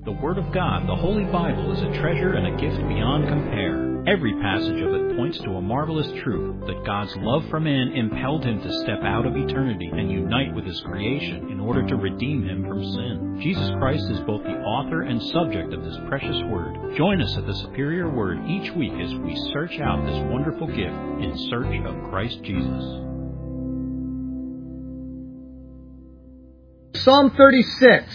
The Word of God, the Holy Bible, is a treasure and a gift beyond compare. Every passage of it points to a marvelous truth that God's love for man impelled him to step out of eternity and unite with his creation in order to redeem him from sin. Jesus Christ is both the author and subject of this precious Word. Join us at the Superior Word each week as we search out this wonderful gift in search of Christ Jesus. Psalm 36.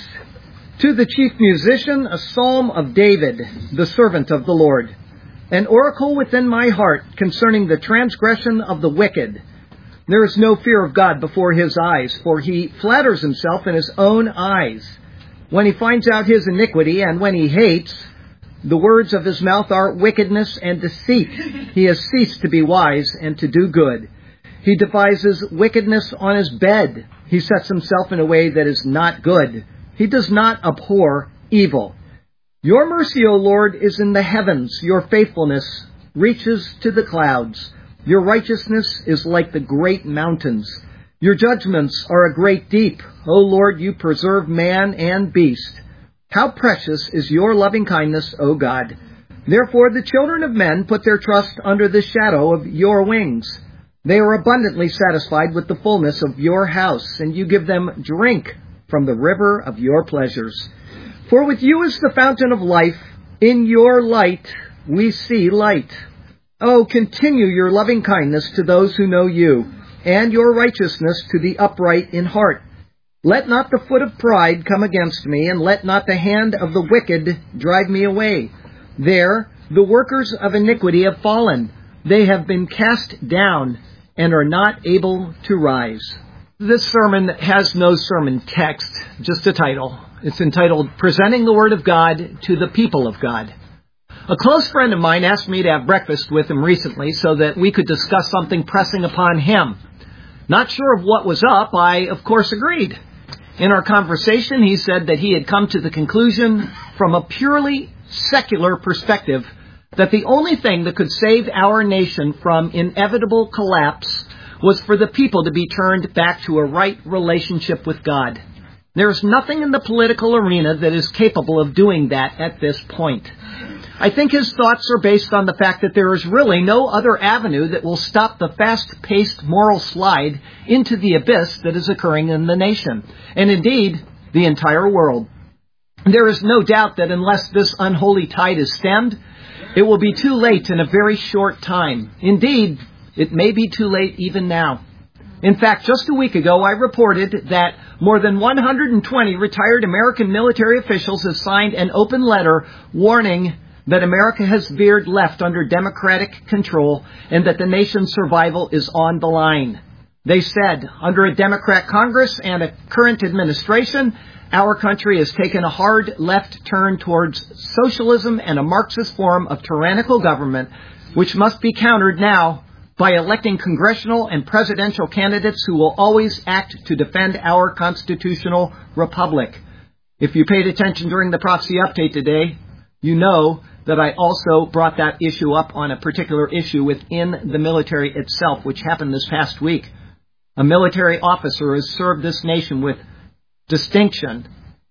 To the chief musician, a psalm of David, the servant of the Lord. An oracle within my heart concerning the transgression of the wicked. There is no fear of God before his eyes, for he flatters himself in his own eyes. When he finds out his iniquity, and when he hates, the words of his mouth are wickedness and deceit. He has ceased to be wise and to do good. He devises wickedness on his bed. He sets himself in a way that is not good. He does not abhor evil. Your mercy, O Lord, is in the heavens. Your faithfulness reaches to the clouds. Your righteousness is like the great mountains. Your judgments are a great deep. O Lord, you preserve man and beast. How precious is your loving kindness, O God. Therefore the children of men put their trust under the shadow of your wings. They are abundantly satisfied with the fullness of your house, and you give them drink from the river of your pleasures. For with you is the fountain of life. In your light we see light. Oh, continue your loving kindness to those who know you, and your righteousness to the upright in heart. Let not the foot of pride come against me, and let not the hand of the wicked drive me away. There the workers of iniquity have fallen. They have been cast down and are not able to rise. This sermon has no sermon text, just a title. It's entitled, Presenting the Word of God to the People of God. A close friend of mine asked me to have breakfast with him recently so that we could discuss something pressing upon him. Not sure of what was up, I of course agreed. In our conversation, he said that he had come to the conclusion from a purely secular perspective that the only thing that could save our nation from inevitable collapse was for the people to be turned back to a right relationship with God. There is nothing in the political arena that is capable of doing that at this point. I think his thoughts are based on the fact that there is really no other avenue that will stop the fast-paced moral slide into the abyss that is occurring in the nation, and indeed, the entire world. There is no doubt that unless this unholy tide is stemmed, it will be too late in a very short time. Indeed, it may be too late even now. In fact, just a week ago, I reported that more than 120 retired American military officials have signed an open letter warning that America has veered left under Democratic control and that the nation's survival is on the line. They said, under a Democrat Congress and a current administration, our country has taken a hard left turn towards socialism and a Marxist form of tyrannical government, which must be countered now by electing congressional and presidential candidates who will always act to defend our constitutional republic. If you paid attention during the prophecy update today, you know that I also brought that issue up on a particular issue within the military itself, which happened this past week. A military officer has served this nation with distinction,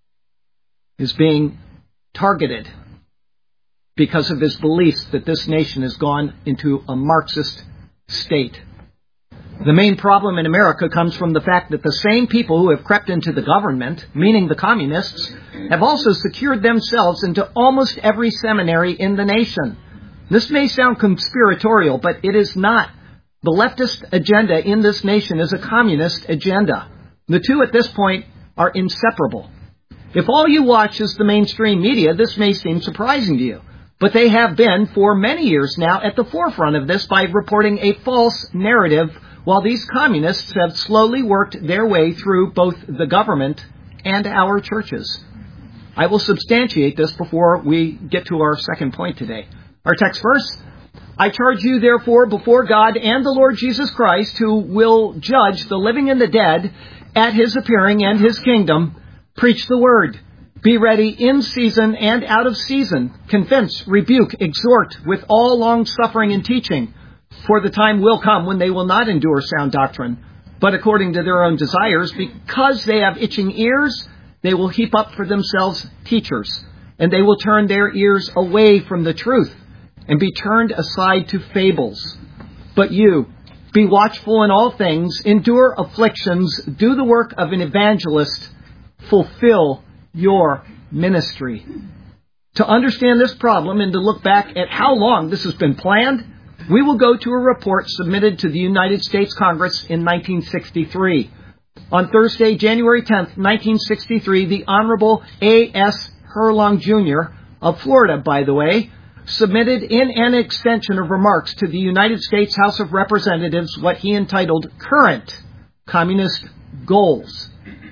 is being targeted because of his beliefs that this nation has gone into a Marxist state. The main problem in America comes from the fact that the same people who have crept into the government, meaning the communists, have also secured themselves into almost every seminary in the nation. This may sound conspiratorial, but it is not. The leftist agenda in this nation is a communist agenda. The two at this point are inseparable. If all you watch is the mainstream media, this may seem surprising to you. But they have been, for many years now, at the forefront of this by reporting a false narrative, while these communists have slowly worked their way through both the government and our churches. I will substantiate this before we get to our second point today. Our text verse, I charge you therefore before God and the Lord Jesus Christ, who will judge the living and the dead at his appearing and his kingdom, preach the word. Be ready in season and out of season. Convince, rebuke, exhort with all long-suffering and teaching. For the time will come when they will not endure sound doctrine, but according to their own desires, because they have itching ears, they will heap up for themselves teachers, and they will turn their ears away from the truth and be turned aside to fables. But you, be watchful in all things, endure afflictions, do the work of an evangelist, fulfill your ministry. To understand this problem and to look back at how long this has been planned, we will go to a report submitted to the United States Congress in 1963. On Thursday, January 10th, 1963, the Honorable A.S. Herlong, Jr., of Florida, by the way, submitted in an extension of remarks to the United States House of Representatives what he entitled Current Communist Goals.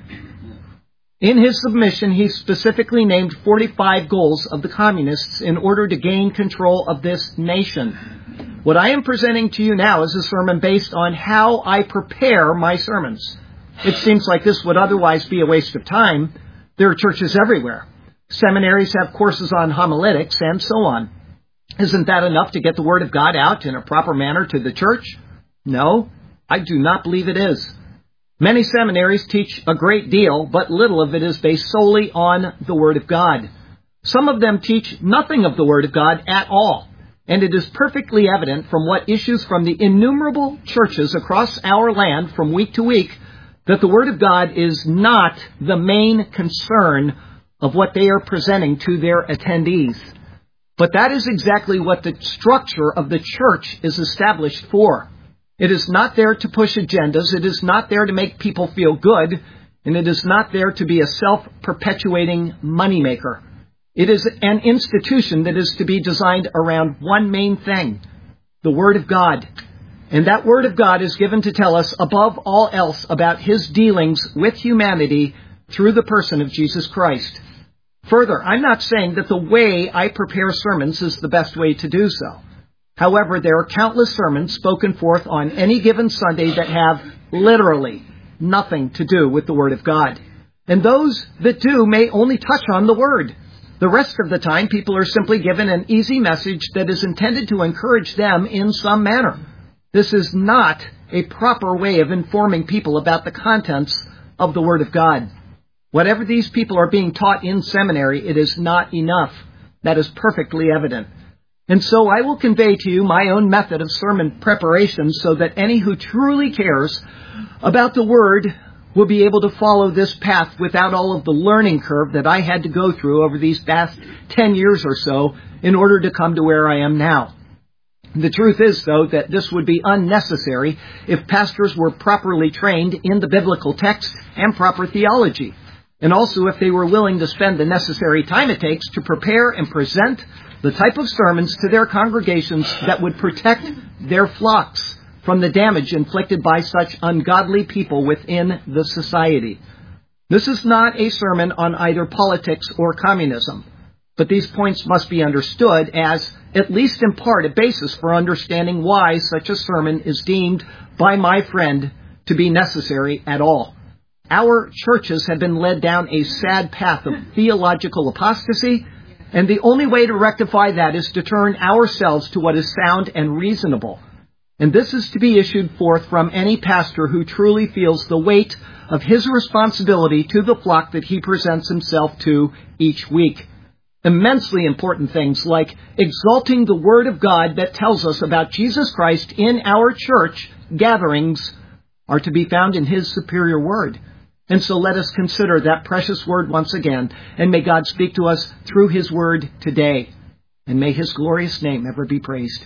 In his submission, he specifically named 45 goals of the communists in order to gain control of this nation. What I am presenting to you now is a sermon based on how I prepare my sermons. It seems like this would otherwise be a waste of time. There are churches everywhere. Seminaries have courses on homiletics and so on. Isn't that enough to get the Word of God out in a proper manner to the church? No, I do not believe it is. Many seminaries teach a great deal, but little of it is based solely on the Word of God. Some of them teach nothing of the Word of God at all, and it is perfectly evident from what issues from the innumerable churches across our land from week to week that the Word of God is not the main concern of what they are presenting to their attendees. But that is exactly what the structure of the church is established for. It is not there to push agendas. It is not there to make people feel good. And it is not there to be a self-perpetuating moneymaker. It is an institution that is to be designed around one main thing, the Word of God. And that Word of God is given to tell us above all else about His dealings with humanity through the person of Jesus Christ. Further, I'm not saying that the way I prepare sermons is the best way to do so. However, there are countless sermons spoken forth on any given Sunday that have literally nothing to do with the Word of God. And those that do may only touch on the Word. The rest of the time, people are simply given an easy message that is intended to encourage them in some manner. This is not a proper way of informing people about the contents of the Word of God. Whatever these people are being taught in seminary, it is not enough. That is perfectly evident. And so I will convey to you my own method of sermon preparation so that any who truly cares about the Word will be able to follow this path without all of the learning curve that I had to go through over these past 10 years or so in order to come to where I am now. The truth is, though, that this would be unnecessary if pastors were properly trained in the biblical text and proper theology, and also if they were willing to spend the necessary time it takes to prepare and present the type of sermons to their congregations that would protect their flocks from the damage inflicted by such ungodly people within the society. This is not a sermon on either politics or communism, but these points must be understood as, at least in part, a basis for understanding why such a sermon is deemed by my friend to be necessary at all. Our churches have been led down a sad path of theological apostasy, and the only way to rectify that is to turn ourselves to what is sound and reasonable. And this is to be issued forth from any pastor who truly feels the weight of his responsibility to the flock that he presents himself to each week. Immensely important things like exalting the Word of God that tells us about Jesus Christ in our church gatherings are to be found in His superior Word. And so let us consider that precious Word once again, and may God speak to us through His Word today. And may His glorious name ever be praised.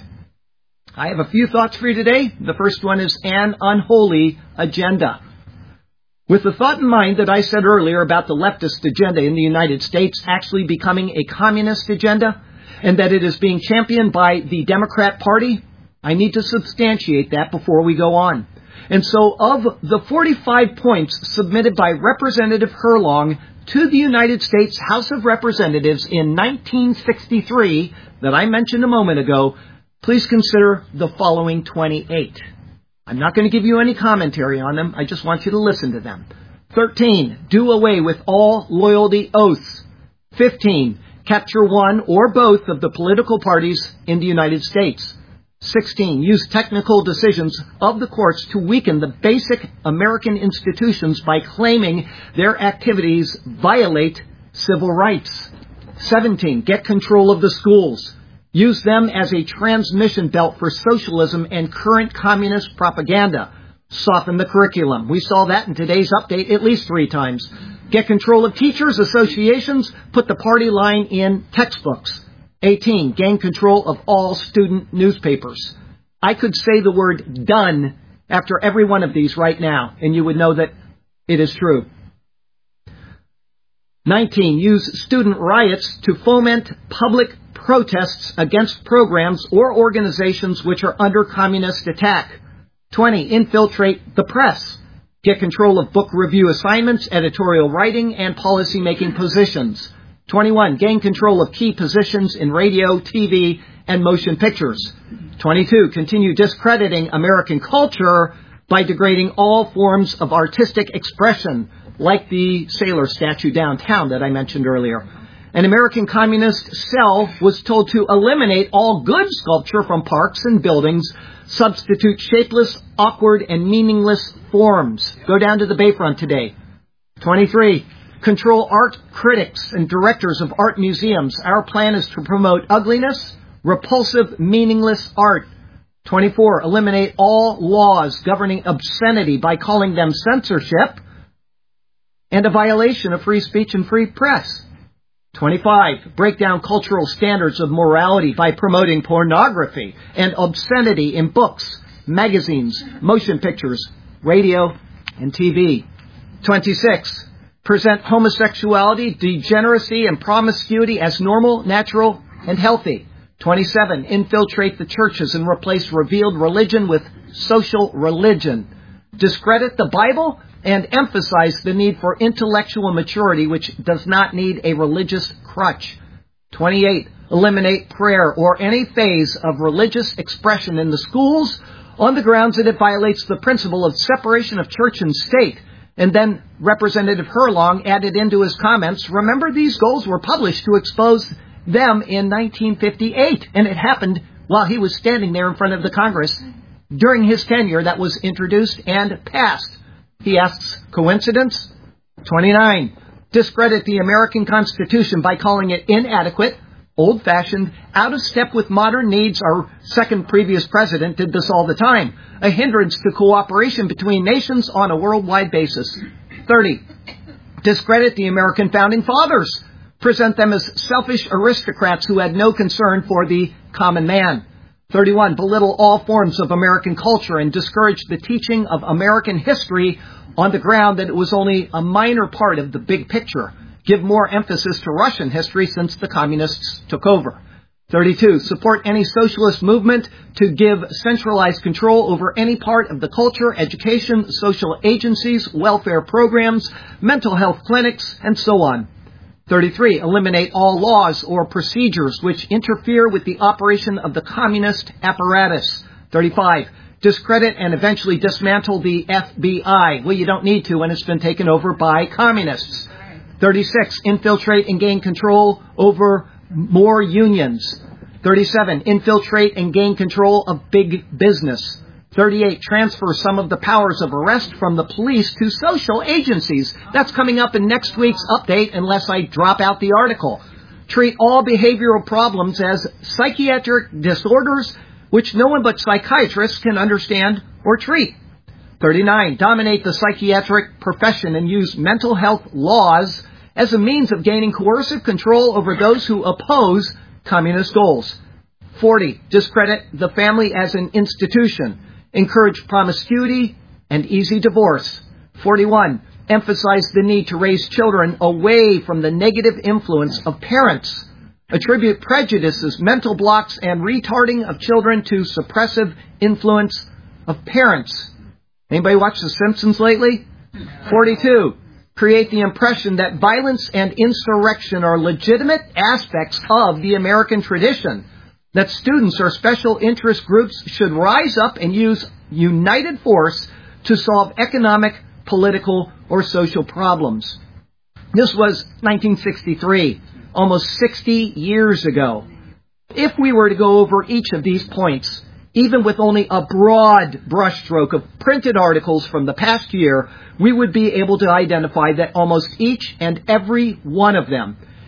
I have a few thoughts for you today. The first one is an unholy agenda. With the thought in mind that I said earlier about the leftist agenda in the United States actually becoming a communist agenda, and that it is being championed by the Democrat Party, I need to substantiate that before we go on. And so of the 45 points submitted by Representative Herlong to the United States House of Representatives in 1963 that I mentioned a moment ago, please consider the following 28. I'm not going to give you any commentary on them. I just want you to listen to them. 13, do away with all loyalty oaths. 15, capture one or both of the political parties in the United States. 16, use technical decisions of the courts to weaken the basic American institutions by claiming their activities violate civil rights. 17, get control of the schools. Use them as a transmission belt for socialism and current communist propaganda. Soften the curriculum. We saw that in today's update at least 3 times. Get control of teachers' associations. Put the party line in textbooks. 18, gain control of all student newspapers. I could say the word done after every one of these right now, and you would know that it is true. 19, use student riots to foment public protests against programs or organizations which are under communist attack. 20, infiltrate the press. Get control of book review assignments, editorial writing, and policy-making positions. 21, gain control of key positions in radio, TV, and motion pictures. 22, continue discrediting American culture by degrading all forms of artistic expression, like the sailor statue downtown that I mentioned earlier. An American communist cell was told to eliminate all good sculpture from parks and buildings, substitute shapeless, awkward, and meaningless forms. Go down to the Bayfront today. 23. Control art critics and directors of art museums. Our plan is to promote ugliness, repulsive, meaningless art. 24. Eliminate all laws governing obscenity by calling them censorship and a violation of free speech and free press. 25. Break down cultural standards of morality by promoting pornography and obscenity in books, magazines, motion pictures, radio, and TV. 26. Present homosexuality, degeneracy, and promiscuity as normal, natural, and healthy. 27. Infiltrate the churches and replace revealed religion with social religion. Discredit the Bible and emphasize the need for intellectual maturity, which does not need a religious crutch. 28. Eliminate prayer or any phase of religious expression in the schools on the grounds that it violates the principle of separation of church and state. And then Representative Herlong added into his comments, remember these goals were published to expose them in 1958, and it happened while he was standing there in front of the Congress. During his tenure, that was introduced and passed. He asks, coincidence? 29. Discredit the American Constitution by calling it inadequate, old-fashioned, out of step with modern needs. Our second previous president did this all the time. A hindrance to cooperation between nations on a worldwide basis. 30. Discredit the American Founding Fathers. Present them as selfish aristocrats who had no concern for the common man. 31. Belittle all forms of American culture and discourage the teaching of American history on the ground that it was only a minor part of the big picture. Give more emphasis to Russian history since the communists took over. 32. Support any socialist movement to give centralized control over any part of the culture, education, social agencies, welfare programs, mental health clinics, and so on. 33. Eliminate all laws or procedures which interfere with the operation of the communist apparatus. 35. Discredit and eventually dismantle the FBI. Well, you don't need to when it's been taken over by communists. 36. Infiltrate and gain control over more unions. 37. Infiltrate and gain control of big business. 38. Transfer some of the powers of arrest from the police to social agencies. That's coming up in next week's update unless I drop out the article. Treat all behavioral problems as psychiatric disorders which no one but psychiatrists can understand or treat. 39. Dominate the psychiatric profession and use mental health laws as a means of gaining coercive control over those who oppose communist goals. 40. Discredit the family as an institution. Encourage promiscuity and easy divorce. 41. Emphasize the need to raise children away from the negative influence of parents. Attribute prejudices, mental blocks, and retarding of children to suppressive influence of parents. Anybody watch The Simpsons lately? 42. Create the impression that violence and insurrection are legitimate aspects of the American tradition. That students or special interest groups should rise up and use united force to solve economic, political, or social problems. This was 1963, almost 60 years ago. If we were to go over each of these points, even with only a broad brushstroke of printed articles from the past year, we would be able to identify that almost each and every one of them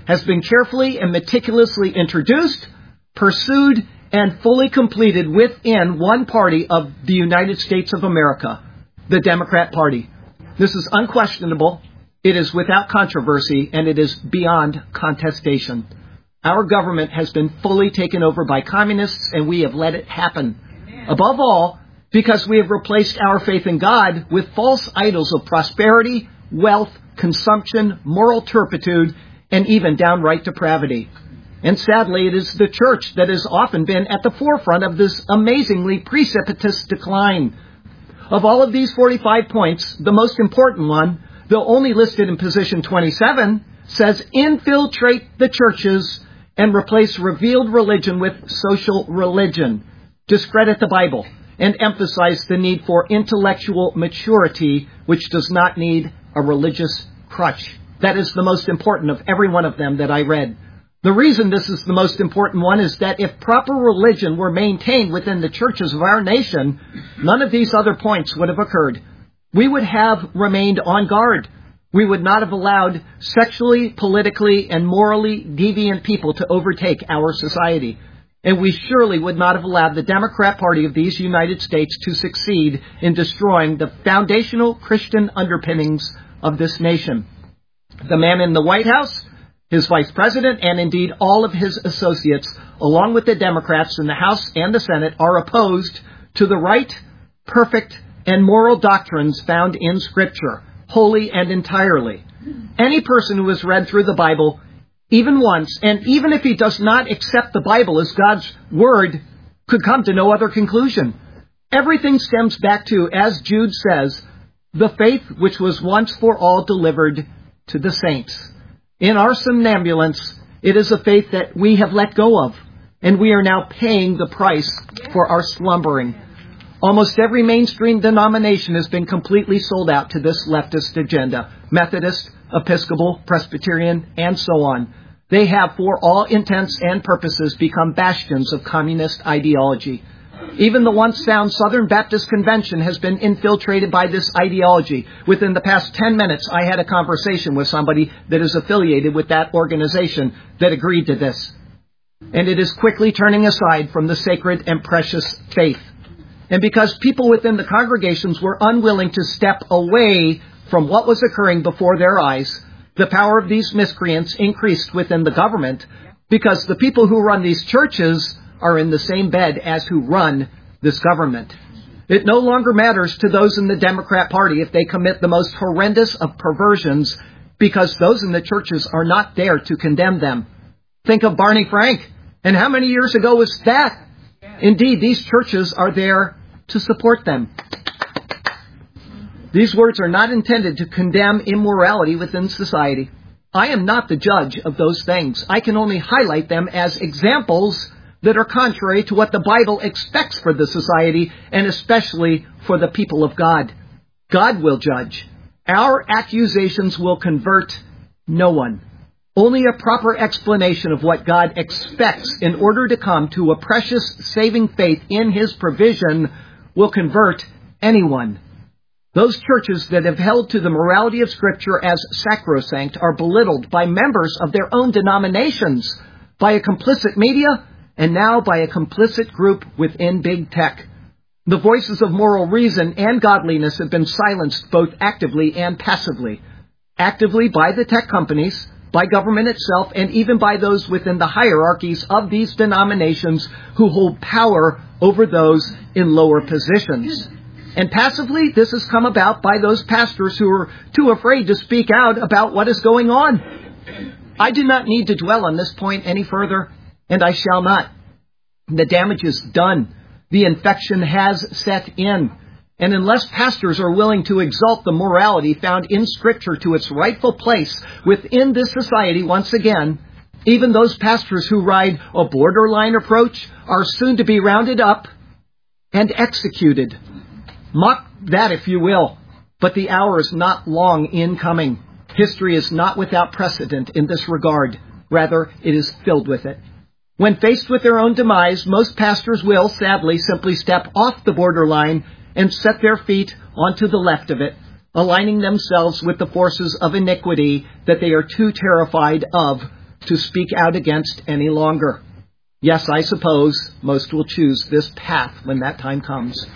has been carefully and meticulously introduced, pursued, and fully completed within one party of the United States of America, the Democrat Party. This is unquestionable, it is without controversy, and it is beyond contestation. Our government has been fully taken over by communists, and we have let it happen. Above all, because we have replaced our faith in God with false idols of prosperity, wealth, consumption, moral turpitude, and even downright depravity. And sadly, it is the church that has often been at the forefront of this amazingly precipitous decline. Of all of these 45 points, the most important one, though only listed in position 27, says infiltrate the churches and replace revealed religion with social religion, discredit the Bible, and emphasize the need for intellectual maturity, which does not need a religious crutch. That is the most important of every one of them that I read. The reason this is the most important one is that if proper religion were maintained within the churches of our nation, none of these other points would have occurred. We would have remained on guard. We would not have allowed sexually, politically, and morally deviant people to overtake our society. And we surely would not have allowed the Democrat Party of these United States to succeed in destroying the foundational Christian underpinnings of this nation. The man in the White House, his vice president, and indeed all of his associates, along with the Democrats in the House and the Senate, are opposed to the right, perfect, and moral doctrines found in Scripture, wholly and entirely. Any person who has read through the Bible, even once, and even if he does not accept the Bible as God's Word, could come to no other conclusion. Everything stems back to, as Jude says, the faith which was once for all delivered to the saints. In our somnambulance, it is a faith that we have let go of, and we are now paying the price for our slumbering. Almost every mainstream denomination has been completely sold out to this leftist agenda. Methodist, Episcopal, Presbyterian, and so on. They have, for all intents and purposes, become bastions of communist ideology. Even the once sound Southern Baptist Convention has been infiltrated by this ideology. Within the past 10 minutes, I had a conversation with somebody that is affiliated with that organization that agreed to this. And it is quickly turning aside from the sacred and precious faith. And because people within the congregations were unwilling to step away from what was occurring before their eyes, the power of these miscreants increased within the government, because the people who run these churches are in the same bed as who run this government. It no longer matters to those in the Democrat Party if they commit the most horrendous of perversions, because those in the churches are not there to condemn them. Think of Barney Frank. And how many years ago was that? Indeed, these churches are there to support them. These words are not intended to condemn immorality within society. I am not the judge of those things. I can only highlight them as examples that are contrary to what the Bible expects for the society, and especially for the people of God. God will judge. Our accusations will convert no one. Only a proper explanation of what God expects in order to come to a precious saving faith in His provision will convert anyone. Those churches that have held to the morality of Scripture as sacrosanct are belittled by members of their own denominations, by a complicit media, and now by a complicit group within big tech. The voices of moral reason and godliness have been silenced both actively and passively. Actively by the tech companies, by government itself, and even by those within the hierarchies of these denominations who hold power over those in lower positions. And passively, this has come about by those pastors who are too afraid to speak out about what is going on. I do not need to dwell on this point any further, and I shall not. The damage is done. The infection has set in. And unless pastors are willing to exalt the morality found in Scripture to its rightful place within this society once again, even those pastors who ride a borderline approach are soon to be rounded up and executed. Mock that if you will, but the hour is not long in coming. History is not without precedent in this regard. Rather, it is filled with it. When faced with their own demise, most pastors will, sadly, simply step off the borderline and set their feet onto the left of it, aligning themselves with the forces of iniquity that they are too terrified of to speak out against any longer. Yes, I suppose most will choose this path when that time comes.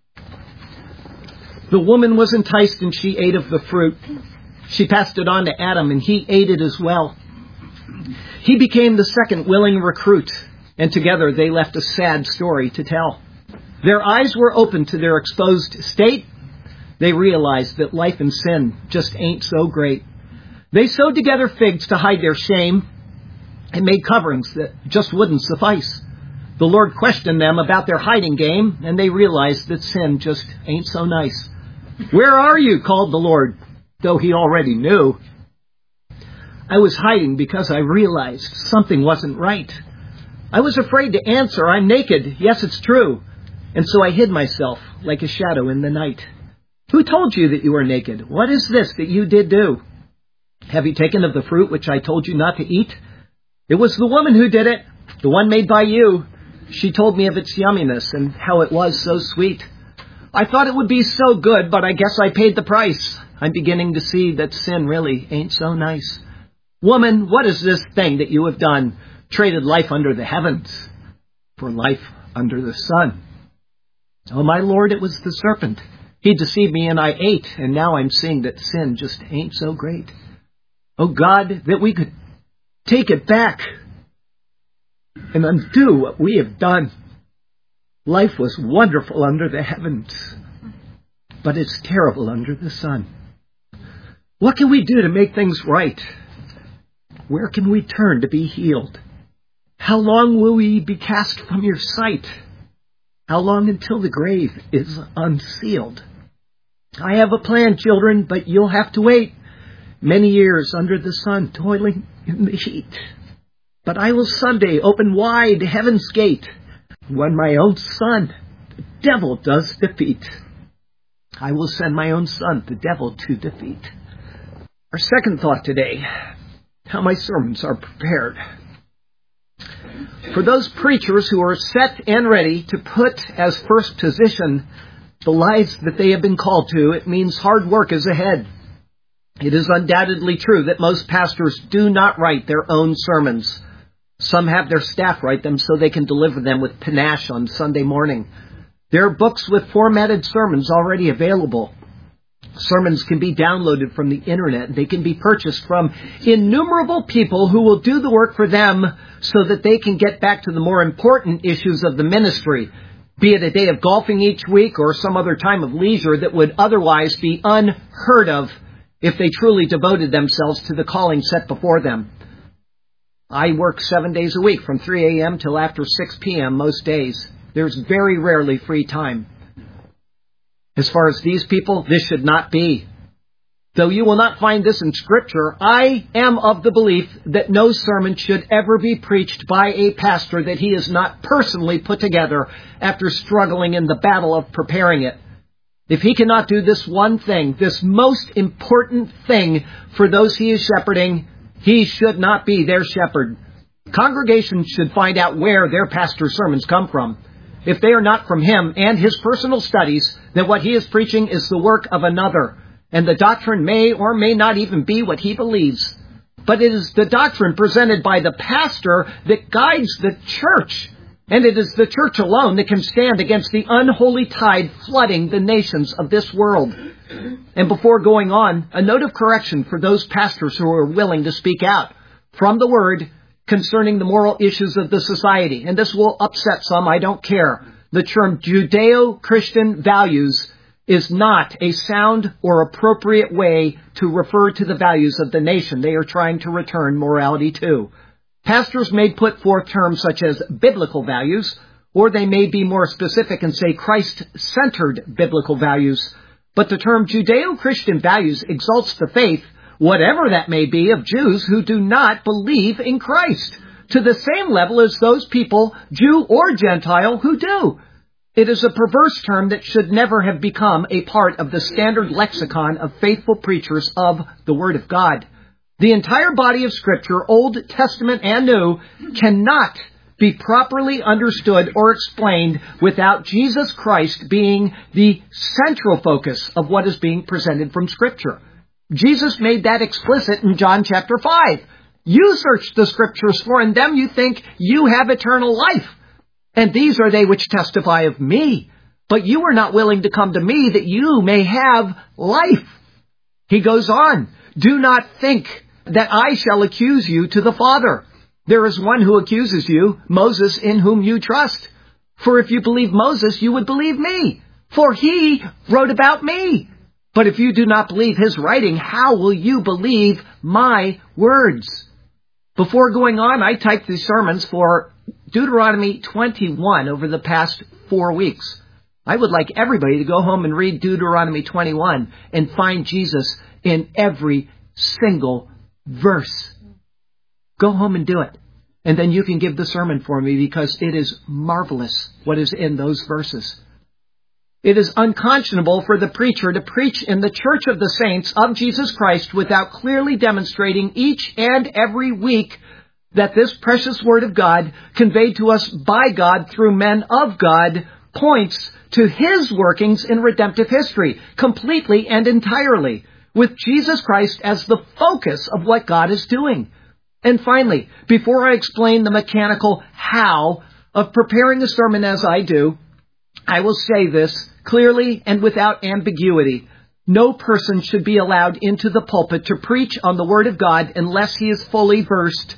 The woman was enticed and she ate of the fruit. She passed it on to Adam and he ate it as well. He became the second willing recruit, and together they left a sad story to tell. Their eyes were opened to their exposed state. They realized that life in sin just ain't so great. They sewed together figs to hide their shame and made coverings that just wouldn't suffice. The Lord questioned them about their hiding game, and they realized that sin just ain't so nice. "Where are you?" called the Lord, though he already knew. I was hiding because I realized something wasn't right. I was afraid to answer. I'm naked. Yes, it's true. And so I hid myself like a shadow in the night. Who told you that you were naked? What is this that you did do? Have you taken of the fruit which I told you not to eat? It was the woman who did it, the one made by you. She told me of its yumminess and how it was so sweet. I thought it would be so good, but I guess I paid the price. I'm beginning to see that sin really ain't so nice. Woman, what is this thing that you have done? Traded life under the heavens for life under the sun. Oh, my Lord, it was the serpent. He deceived me and I ate, and now I'm seeing that sin just ain't so great. Oh, God, that we could take it back and undo what we have done. Life was wonderful under the heavens, but it's terrible under the sun. What can we do to make things right? Where can we turn to be healed? How long will we be cast from your sight? How long until the grave is unsealed? I have a plan, children, but you'll have to wait. Many years under the sun, toiling in the heat. But I will someday open wide heaven's gate, when my own son, the devil, does defeat. I will send my own son, the devil, to defeat. Our second thought today, how my sermons are prepared. For those preachers who are set and ready to put as first position the lives that they have been called to, it means hard work is ahead. It is undoubtedly true that most pastors do not write their own sermons. Some have their staff write them so they can deliver them with panache on Sunday morning. There are books with formatted sermons already available. Sermons can be downloaded from the internet. They can be purchased from innumerable people who will do the work for them so that they can get back to the more important issues of the ministry, be it a day of golfing each week or some other time of leisure that would otherwise be unheard of if they truly devoted themselves to the calling set before them. I work 7 days a week from 3 a.m. till after 6 p.m. most days. There's very rarely free time. As far as these people, this should not be. Though you will not find this in Scripture, I am of the belief that no sermon should ever be preached by a pastor that he has not personally put together after struggling in the battle of preparing it. If he cannot do this one thing, this most important thing for those he is shepherding, he should not be their shepherd. Congregations should find out where their pastor's sermons come from. If they are not from him and his personal studies, then what he is preaching is the work of another, and the doctrine may or may not even be what he believes. But it is the doctrine presented by the pastor that guides the church, and it is the church alone that can stand against the unholy tide flooding the nations of this world. And before going on, a note of correction for those pastors who are willing to speak out from the Word concerning the moral issues of the society. And this will upset some, I don't care. The term Judeo-Christian values is not a sound or appropriate way to refer to the values of the nation they are trying to return morality to. Pastors may put forth terms such as biblical values, or they may be more specific and say Christ-centered biblical values. But the term Judeo-Christian values exalts the faith, whatever that may be, of Jews who do not believe in Christ, to the same level as those people, Jew or Gentile, who do. It is a perverse term that should never have become a part of the standard lexicon of faithful preachers of the Word of God. The entire body of Scripture, Old Testament and New, cannot be properly understood or explained without Jesus Christ being the central focus of what is being presented from Scripture. Jesus made that explicit in John chapter 5. You search the Scriptures, for in them you think you have eternal life. And these are they which testify of me. But you are not willing to come to me that you may have life. He goes on, do not think that I shall accuse you to the Father. There is one who accuses you, Moses, in whom you trust. For if you believe Moses, you would believe me, for he wrote about me. But if you do not believe his writing, how will you believe my words? Before going on, I typed these sermons for Deuteronomy 21 over the past 4 weeks. I would like everybody to go home and read Deuteronomy 21 and find Jesus in every single verse. Go home and do it. And then you can give the sermon for me, because it is marvelous what is in those verses. It is unconscionable for the preacher to preach in the church of the saints of Jesus Christ without clearly demonstrating each and every week that this precious Word of God, conveyed to us by God through men of God, points to His workings in redemptive history, completely and entirely, with Jesus Christ as the focus of what God is doing. And finally, before I explain the mechanical how of preparing a sermon as I do, I will say this clearly and without ambiguity. No person should be allowed into the pulpit to preach on the Word of God unless he is fully versed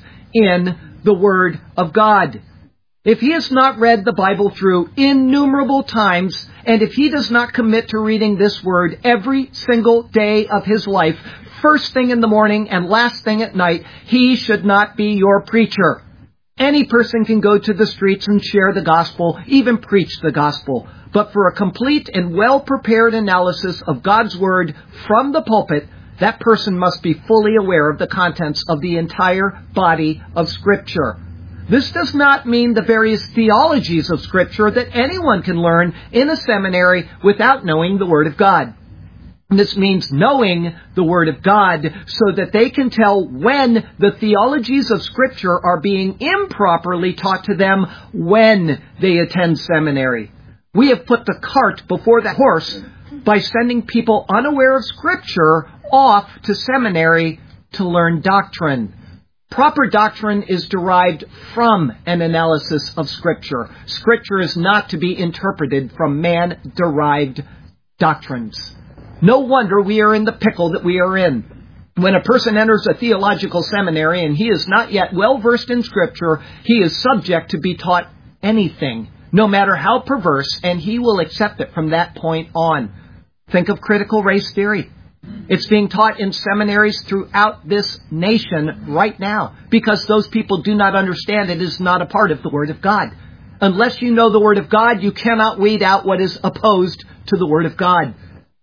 in the Word of God. If he has not read the Bible through innumerable times, and if he does not commit to reading this Word every single day of his life, first thing in the morning and last thing at night, he should not be your preacher. Any person can go to the streets and share the gospel, even preach the gospel. But for a complete and well-prepared analysis of God's Word from the pulpit, that person must be fully aware of the contents of the entire body of Scripture. This does not mean the various theologies of Scripture that anyone can learn in a seminary without knowing the Word of God. This means knowing the Word of God so that they can tell when the theologies of Scripture are being improperly taught to them when they attend seminary. We have put the cart before the horse by sending people unaware of Scripture off to seminary to learn doctrine. Proper doctrine is derived from an analysis of Scripture. Scripture is not to be interpreted from man-derived doctrines. No wonder we are in the pickle that we are in. When a person enters a theological seminary and he is not yet well versed in Scripture, he is subject to be taught anything, no matter how perverse, and he will accept it from that point on. Think of critical race theory. It's being taught in seminaries throughout this nation right now because those people do not understand it is not a part of the Word of God. Unless you know the Word of God, you cannot weed out what is opposed to the Word of God.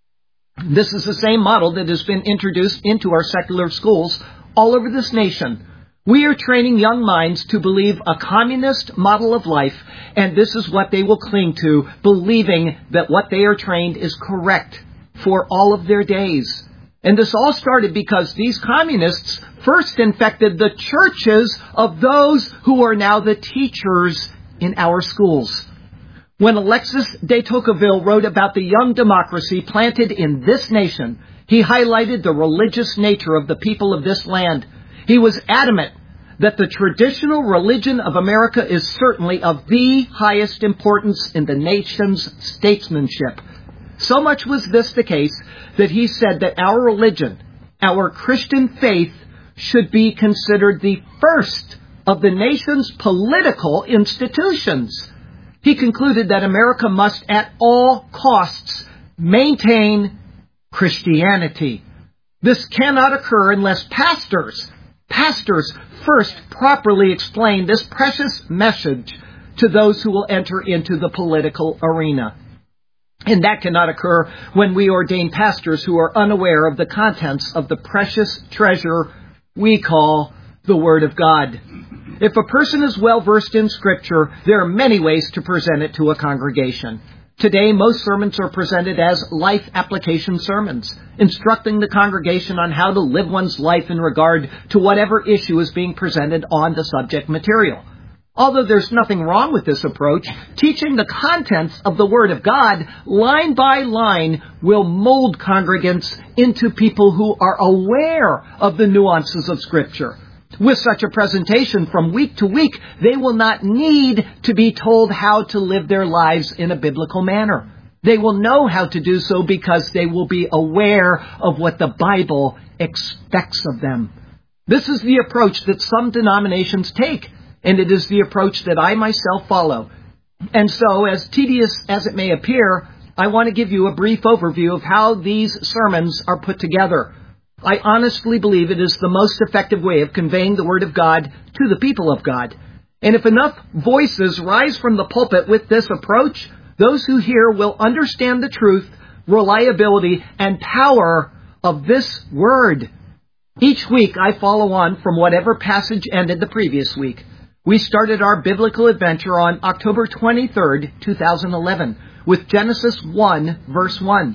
This is the same model that has been introduced into our secular schools all over this nation. We are training young minds to believe a communist model of life, and this is what they will cling to, believing that what they are trained is correct for all of their days. And this all started because these communists first infected the churches of those who are now the teachers in our schools. When Alexis de Tocqueville wrote about the young democracy planted in this nation, he highlighted the religious nature of the people of this land. He was adamant that the traditional religion of America is certainly of the highest importance in the nation's statesmanship. So much was this the case that he said that our religion, our Christian faith, should be considered the first of the nation's political institutions. He concluded that America must at all costs maintain Christianity. This cannot occur unless pastors first properly explain this precious message to those who will enter into the political arena. And that cannot occur when we ordain pastors who are unaware of the contents of the precious treasure we call the Word of God. If a person is well versed in Scripture, there are many ways to present it to a congregation. Today, most sermons are presented as life application sermons, instructing the congregation on how to live one's life in regard to whatever issue is being presented on the subject material. Although there's nothing wrong with this approach, teaching the contents of the Word of God line by line will mold congregants into people who are aware of the nuances of Scripture. With such a presentation from week to week, they will not need to be told how to live their lives in a biblical manner. They will know how to do so because they will be aware of what the Bible expects of them. This is the approach that some denominations take, and it is the approach that I myself follow. And so, as tedious as it may appear, I want to give you a brief overview of how these sermons are put together. I honestly believe it is the most effective way of conveying the Word of God to the people of God. And if enough voices rise from the pulpit with this approach, those who hear will understand the truth, reliability, and power of this Word. Each week I follow on from whatever passage ended the previous week. We started our biblical adventure on October 23rd, 2011, with Genesis 1, verse 1.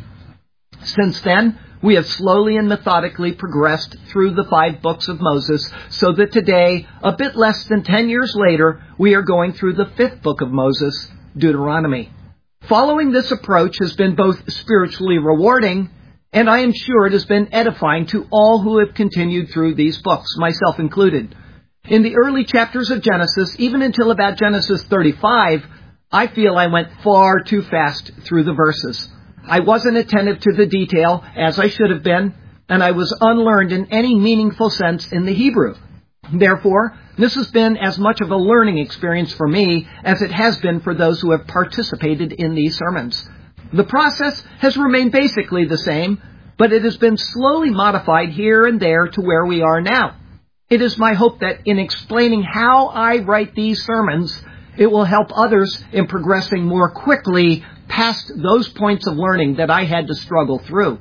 Since then, we have slowly and methodically progressed through the 5 books of Moses, so that today, a bit less than 10 years later, we are going through the 5th book of Moses, Deuteronomy. Following this approach has been both spiritually rewarding, and I am sure it has been edifying to all who have continued through these books, myself included. In the early chapters of Genesis, even until about Genesis 35, I feel I went far too fast through the verses. I wasn't attentive to the detail as I should have been, and I was unlearned in any meaningful sense in the Hebrew. Therefore, this has been as much of a learning experience for me as it has been for those who have participated in these sermons. The process has remained basically the same, but it has been slowly modified here and there to where we are now. It is my hope that in explaining how I write these sermons, it will help others in progressing more quickly past those points of learning that I had to struggle through.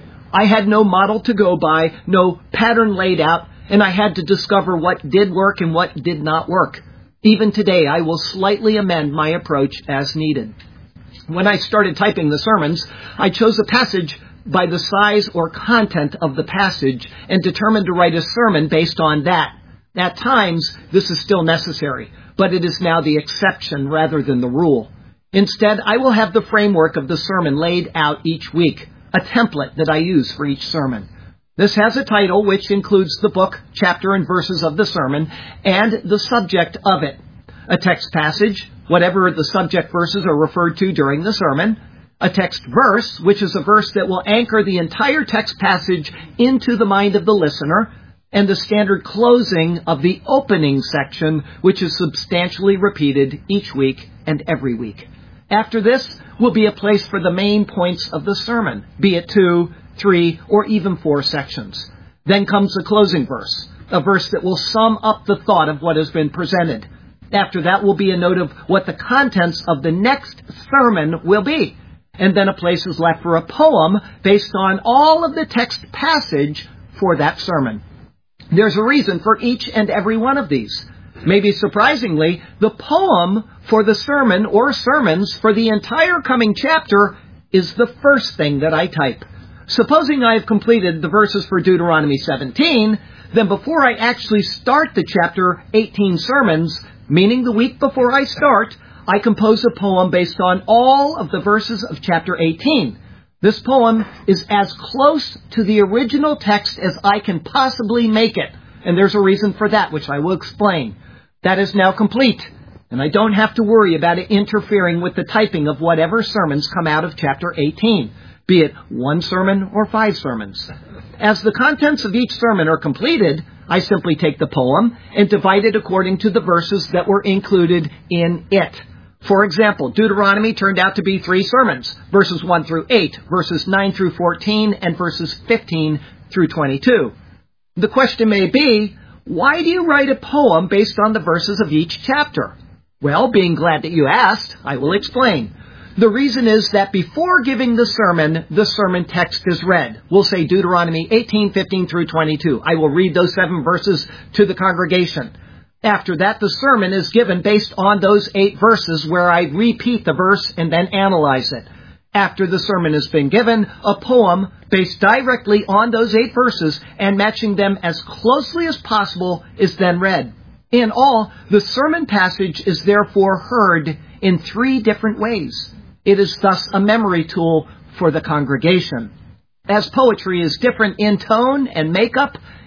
I had no model to go by, no pattern laid out, and I had to discover what did work and what did not work. Even today, I will slightly amend my approach as needed. When I started typing the sermons, I chose a passage by the size or content of the passage and determined to write a sermon based on that. At times, this is still necessary, but it is now the exception rather than the rule. Instead, I will have the framework of the sermon laid out each week, a template that I use for each sermon. This has a title which includes the book, chapter, and verses of the sermon, and the subject of it. A text passage, whatever the subject verses are referred to during the sermon. A text verse, which is a verse that will anchor the entire text passage into the mind of the listener, and the standard closing of the opening section, which is substantially repeated each week and every week. After this will be a place for the main points of the sermon, be it 2, 3, or even 4 sections. Then comes the closing verse, a verse that will sum up the thought of what has been presented. After that will be a note of what the contents of the next sermon will be. And then a place is left for a poem based on all of the text passage for that sermon. There's a reason for each and every one of these. Maybe surprisingly, the poem for the sermon or sermons for the entire coming chapter is the first thing that I type. Supposing I have completed the verses for Deuteronomy 17, then before I actually start the chapter 18 sermons, meaning the week before I start, I compose a poem based on all of the verses of chapter 18. This poem is as close to the original text as I can possibly make it, and there's a reason for that, which I will explain. That is now complete, and I don't have to worry about it interfering with the typing of whatever sermons come out of chapter 18, be it 1 sermon or 5 sermons. As the contents of each sermon are completed, I simply take the poem and divide it according to the verses that were included in it. For example, Deuteronomy turned out to be 3 sermons, verses 1 through 8, verses 9 through 14, and verses 15 through 22. The question may be, why do you write a poem based on the verses of each chapter? Well, being glad that you asked, I will explain. The reason is that before giving the sermon text is read. We'll say Deuteronomy 18, 15 through 22. I will read those 7 verses to the congregation. After that, the sermon is given based on those 8 verses where I repeat the verse and then analyze it. After the sermon has been given, a poem based directly on those 8 verses and matching them as closely as possible is then read. In all, the sermon passage is therefore heard in 3 different ways. It is thus a memory tool for the congregation. As poetry is different in tone and makeup,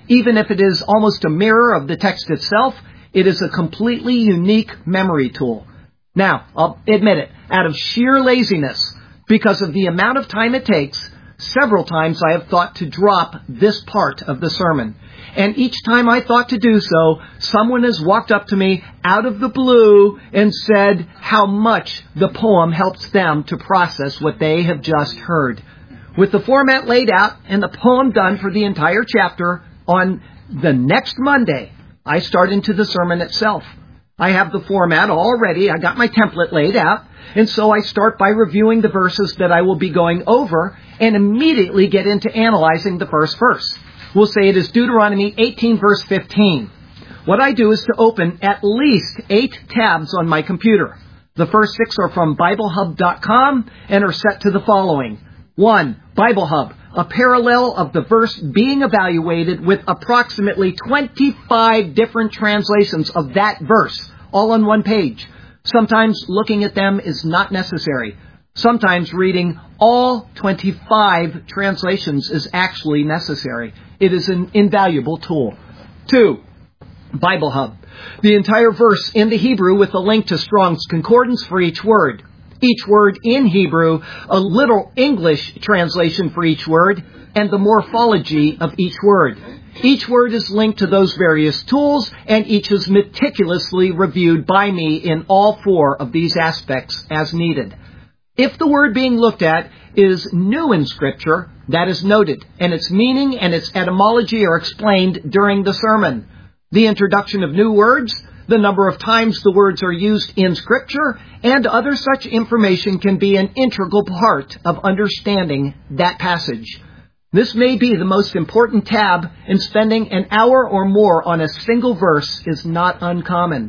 Even if it is almost a mirror of the text itself, it is a completely unique memory tool. Now, I'll admit it, out of sheer laziness, because of the amount of time it takes, several times I have thought to drop this part of the sermon. And each time I thought to do so, someone has walked up to me out of the blue and said how much the poem helps them to process what they have just heard. With the format laid out and the poem done for the entire chapter, on the next Monday, I start into the sermon itself. I have the format all ready. I got my template laid out. And so I start by reviewing the verses that I will be going over and immediately get into analyzing the first verse. We'll say it is Deuteronomy 18, verse 15. What I do is to open at least 8 tabs on my computer. The first 6 are from BibleHub.com and are set to the following. 1. Bible Hub, a parallel of the verse being evaluated with approximately 25 different translations of that verse, all on one page. Sometimes looking at them is not necessary. Sometimes reading all 25 translations is actually necessary. It is an invaluable tool. 2. Bible Hub, the entire verse in the Hebrew with a link to Strong's Concordance for each word. Each word in Hebrew, a literal English translation for each word, and the morphology of each word. Each word is linked to those various tools, and each is meticulously reviewed by me in all 4 of these aspects as needed. If the word being looked at is new in Scripture, that is noted, and its meaning and its etymology are explained during the sermon. The introduction of new words, the number of times the words are used in Scripture, and other such information can be an integral part of understanding that passage. This may be the most important tab, and spending an hour or more on a single verse is not uncommon.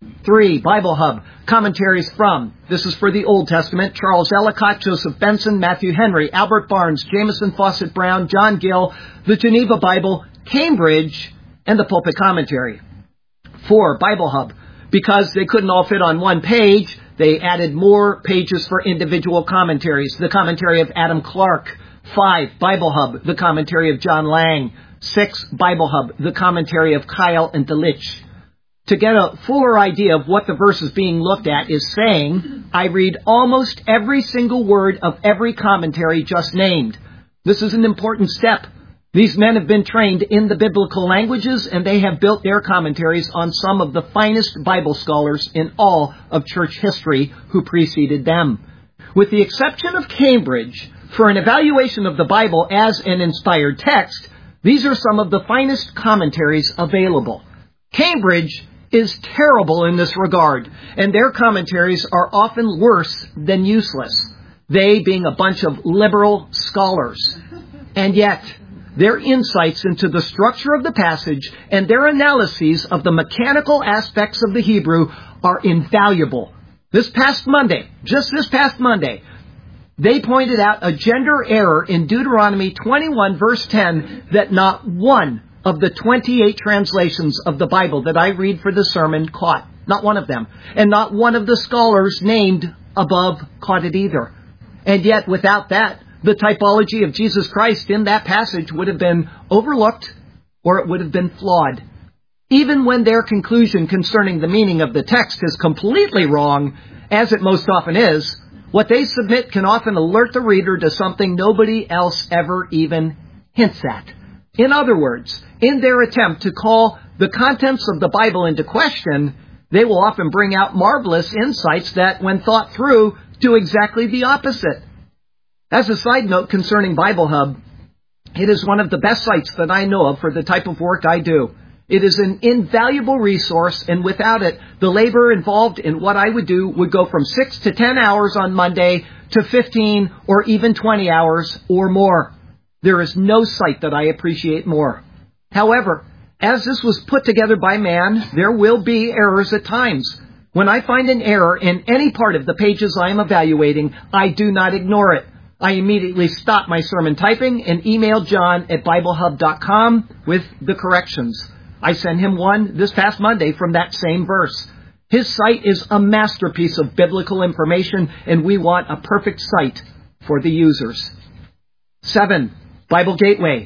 3. Bible Hub, commentaries from, this is for the Old Testament, Charles Ellicott, Joseph Benson, Matthew Henry, Albert Barnes, Jameson Fawcett Brown, John Gill, the Geneva Bible, Cambridge, and the Pulpit Commentary. 4. Bible Hub, because they couldn't all fit on one page, they added more pages for individual commentaries. The commentary of Adam Clark. 5. Bible Hub, the commentary of John Lang. 6. Bible Hub, the commentary of Kyle and Delitzsch. To get a fuller idea of what the verse is being looked at is saying, I read almost every single word of every commentary just named. This is an important step. These men have been trained in the biblical languages, and they have built their commentaries on some of the finest Bible scholars in all of church history who preceded them. With the exception of Cambridge, for an evaluation of the Bible as an inspired text, these are some of the finest commentaries available. Cambridge is terrible in this regard, and their commentaries are often worse than useless, they being a bunch of liberal scholars. And yet, their insights into the structure of the passage and their analyses of the mechanical aspects of the Hebrew are invaluable. Just this past Monday, they pointed out a gender error in Deuteronomy 21, verse 10, that not one of the 28 translations of the Bible that I read for the sermon caught. Not one of them. And not one of the scholars named above caught it either. And yet, without that, the typology of Jesus Christ in that passage would have been overlooked, or it would have been flawed. Even when their conclusion concerning the meaning of the text is completely wrong, as it most often is, what they submit can often alert the reader to something nobody else ever even hints at. In other words, in their attempt to call the contents of the Bible into question, they will often bring out marvelous insights that, when thought through, do exactly the opposite. As a side note concerning Bible Hub, it is one of the best sites that I know of for the type of work I do. It is an invaluable resource, and without it, the labor involved in what I would do would go from 6 to 10 hours on Monday to 15 or even 20 hours or more. There is no site that I appreciate more. However, as this was put together by man, there will be errors at times. When I find an error in any part of the pages I am evaluating, I do not ignore it. I immediately stop my sermon typing and email John at BibleHub.com with the corrections. I sent him one this past Monday from that same verse. His site is a masterpiece of biblical information, and we want a perfect site for the users. 7. Bible Gateway,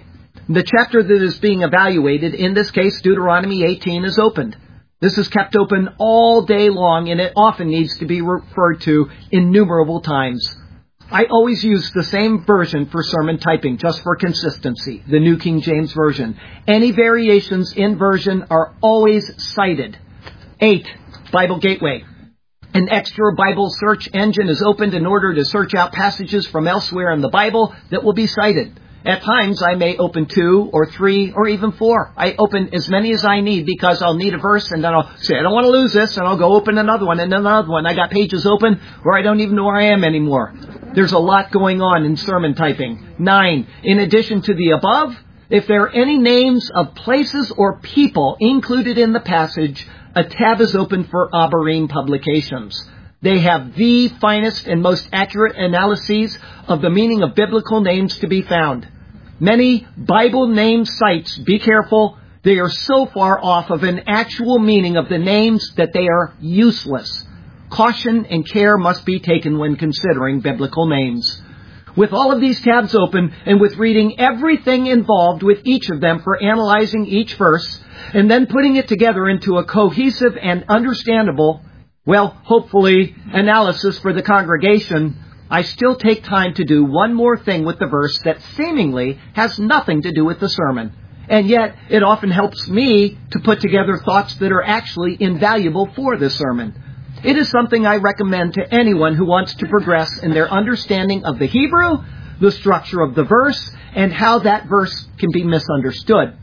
The chapter that is being evaluated, in this case Deuteronomy 18, is opened. This is kept open all day long, and it often needs to be referred to innumerable times. I always use the same version for sermon typing, just for consistency, the New King James Version. Any variations in version are always cited. 8. Bible Gateway. An extra Bible search engine is opened in order to search out passages from elsewhere in the Bible that will be cited. At times, I may open 2 or 3 or even 4. I open as many as I need because I'll need a verse, and then I'll say, I don't want to lose this, and I'll go open another one and another one. I got pages open where I don't even know where I am anymore. There's a lot going on in sermon typing. 9. In addition to the above, if there are any names of places or people included in the passage, a tab is open for Abarim Publications. They have the finest and most accurate analyses of the meaning of biblical names to be found. Many Bible name sites, be careful, they are so far off of an actual meaning of the names that they are useless. Caution and care must be taken when considering biblical names. With all of these tabs open, and with reading everything involved with each of them for analyzing each verse, and then putting it together into a cohesive and understandable, well, hopefully, analysis for the congregation, I still take time to do one more thing with the verse that seemingly has nothing to do with the sermon. And yet, it often helps me to put together thoughts that are actually invaluable for the sermon. It is something I recommend to anyone who wants to progress in their understanding of the Hebrew, the structure of the verse, and how that verse can be misunderstood.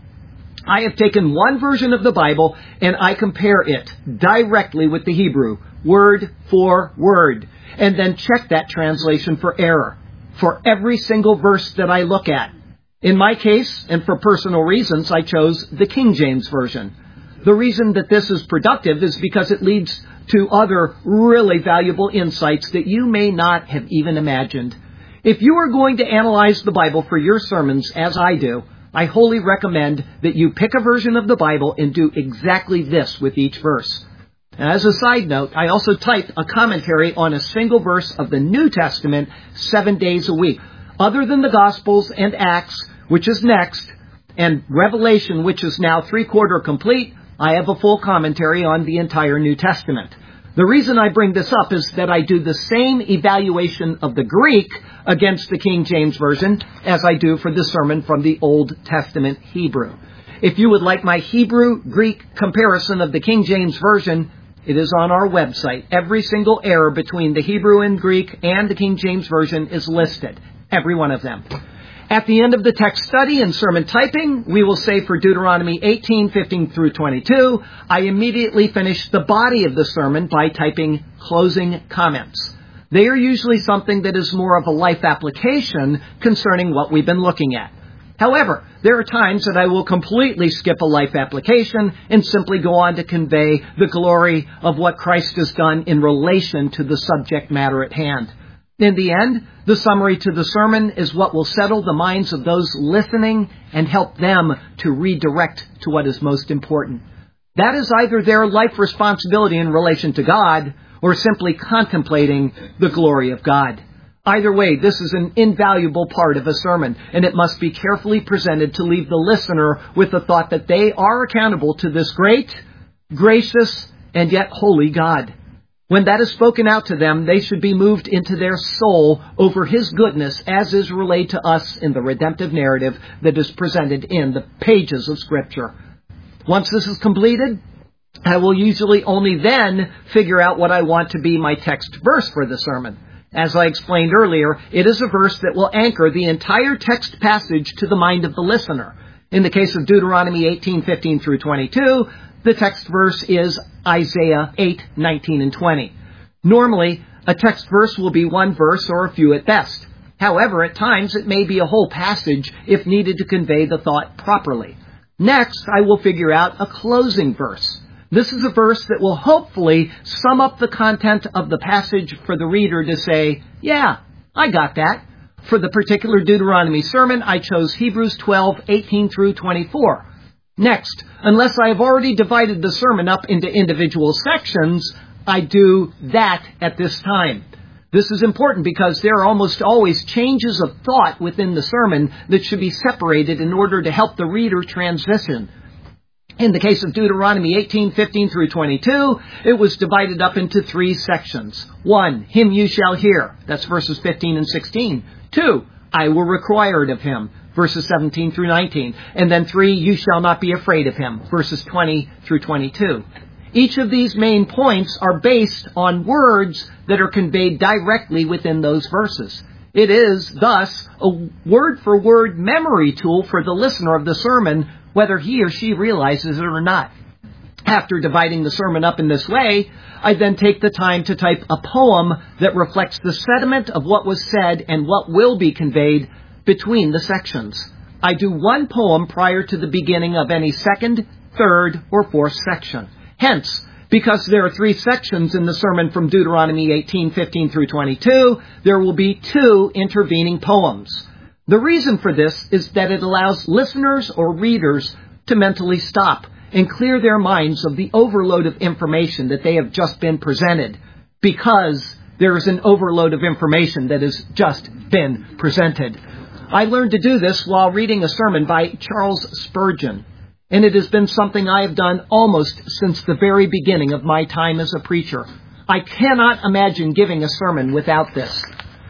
I have taken one version of the Bible and I compare it directly with the Hebrew, word for word, and then check that translation for error for every single verse that I look at. In my case, and for personal reasons, I chose the King James Version. The reason that this is productive is because it leads to other really valuable insights that you may not have even imagined. If you are going to analyze the Bible for your sermons, as I do, I wholly recommend that you pick a version of the Bible and do exactly this with each verse. As a side note, I also type a commentary on a single verse of the New Testament 7 days a week. Other than the Gospels and Acts, which is next, and Revelation, which is now 3/4 complete, I have a full commentary on the entire New Testament. The reason I bring this up is that I do the same evaluation of the Greek against the King James Version as I do for the sermon from the Old Testament Hebrew. If you would like my Hebrew-Greek comparison of the King James Version, it is on our website. Every single error between the Hebrew and Greek and the King James Version is listed. Every one of them. At the end of the text study and sermon typing, we will say for Deuteronomy 18:15 through 22, I immediately finish the body of the sermon by typing closing comments. They are usually something that is more of a life application concerning what we've been looking at. However, there are times that I will completely skip a life application and simply go on to convey the glory of what Christ has done in relation to the subject matter at hand. In the end, the summary to the sermon is what will settle the minds of those listening and help them to redirect to what is most important. That is either their life responsibility in relation to God or simply contemplating the glory of God. Either way, this is an invaluable part of a sermon, and it must be carefully presented to leave the listener with the thought that they are accountable to this great, gracious, and yet holy God. When that is spoken out to them, they should be moved into their soul over His goodness as is relayed to us in the redemptive narrative that is presented in the pages of Scripture. Once this is completed, I will usually only then figure out what I want to be my text verse for the sermon. As I explained earlier, it is a verse that will anchor the entire text passage to the mind of the listener. In the case of Deuteronomy 18:15 through 22, the text verse is Isaiah 8:19 and 20. Normally, a text verse will be one verse or a few at best. However, at times it may be a whole passage if needed to convey the thought properly. Next, I will figure out a closing verse. This is a verse that will hopefully sum up the content of the passage for the reader to say, yeah, I got that. For the particular Deuteronomy sermon, I chose Hebrews 12:18 through 24. Next, unless I have already divided the sermon up into individual sections, I do that at this time. This is important because there are almost always changes of thought within the sermon that should be separated in order to help the reader transition. In the case of Deuteronomy 18:15 through 22, it was divided up into 3 sections. 1, him you shall hear. That's verses 15 and 16. 2, I will require it of him. Verses 17 through 19. And then 3, you shall not be afraid of him. Verses 20 through 22. Each of these main points are based on words that are conveyed directly within those verses. It is, thus, a word-for-word memory tool for the listener of the sermon, whether he or she realizes it or not. After dividing the sermon up in this way, I then take the time to type a poem that reflects the sentiment of what was said and what will be conveyed between the sections. I do 1 poem prior to the beginning of any 2nd, 3rd, or 4th section. Hence, because there are 3 sections in the sermon from Deuteronomy 18:15 through 22, there will be 2 intervening poems. The reason for this is that it allows listeners or readers to mentally stop and clear their minds of the overload of information that they have just been presented, because there is an overload of information that has just been presented. I learned to do this while reading a sermon by Charles Spurgeon, and it has been something I have done almost since the very beginning of my time as a preacher. I cannot imagine giving a sermon without this.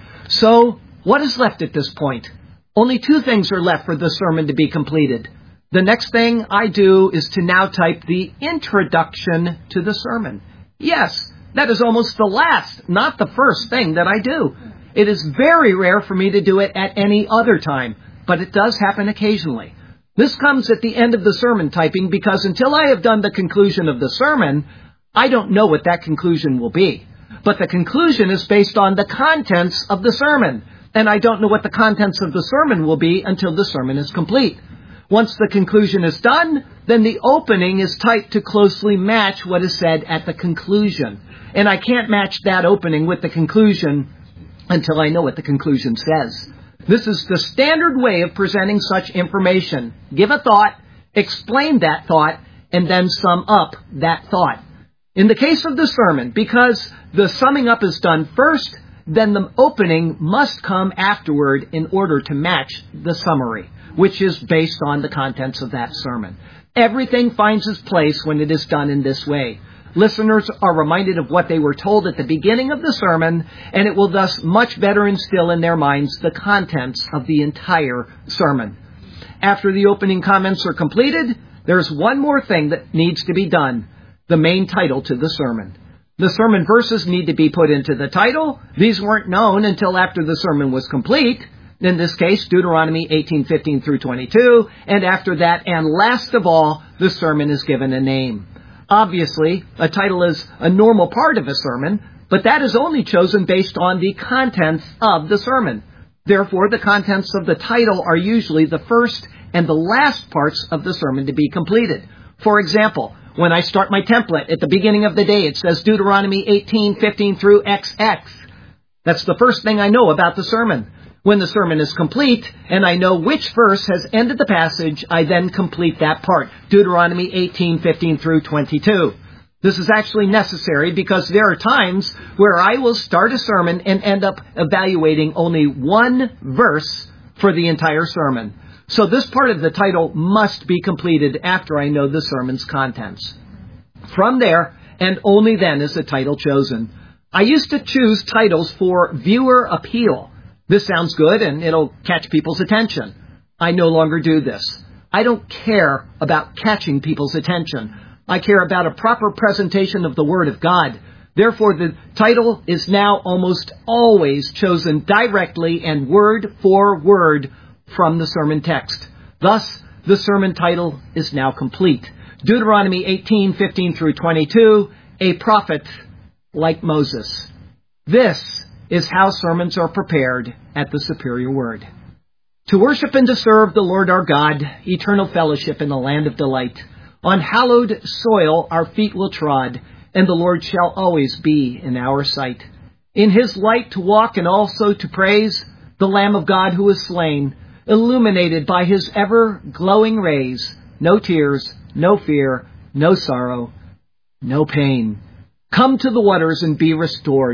So, what is left at this point? Only 2 things are left for the sermon to be completed. The next thing I do is to now type the introduction to the sermon. Yes, that is almost the last, not the first thing that I do. It is very rare for me to do it at any other time, but it does happen occasionally. This comes at the end of the sermon typing because until I have done the conclusion of the sermon, I don't know what that conclusion will be. But the conclusion is based on the contents of the sermon, and I don't know what the contents of the sermon will be until the sermon is complete. Once the conclusion is done, then the opening is typed to closely match what is said at the conclusion. And I can't match that opening with the conclusion until I know what the conclusion says. This is the standard way of presenting such information. Give a thought, explain that thought, and then sum up that thought. In the case of the sermon, because the summing up is done first, then the opening must come afterward in order to match the summary, which is based on the contents of that sermon. Everything finds its place when it is done in this way. Listeners are reminded of what they were told at the beginning of the sermon, and it will thus much better instill in their minds the contents of the entire sermon. After the opening comments are completed, there's one more thing that needs to be done: the main title to the sermon. The sermon verses need to be put into the title. These weren't known until after the sermon was complete. In this case, Deuteronomy 18:15 through 22, and after that, and last of all, the sermon is given a name. Obviously, a title is a normal part of a sermon, but that is only chosen based on the contents of the sermon. Therefore, the contents of the title are usually the first and the last parts of the sermon to be completed. For example, when I start my template at the beginning of the day, it says Deuteronomy 18:15 through XX. That's the first thing I know about the sermon. When the sermon is complete, and I know which verse has ended the passage, I then complete that part, Deuteronomy 18:15 through 22. This is actually necessary because there are times where I will start a sermon and end up evaluating only one verse for the entire sermon. So this part of the title must be completed after I know the sermon's contents. From there, and only then, is the title chosen. I used to choose titles for viewer appeal. This sounds good and it'll catch people's attention. I no longer do this. I don't care about catching people's attention. I care about a proper presentation of the Word of God. Therefore, the title is now almost always chosen directly and word for word from the sermon text. Thus, the sermon title is now complete. Deuteronomy 18:15 through 22, a prophet like Moses. This is how sermons are prepared at the Superior Word. To worship and to serve the Lord our God, eternal fellowship in the land of delight. On hallowed soil our feet will trod, and the Lord shall always be in our sight. In His light to walk and also to praise the Lamb of God who is slain, illuminated by His ever-glowing rays. No tears, no fear, no sorrow, no pain. Come to the waters and be restored.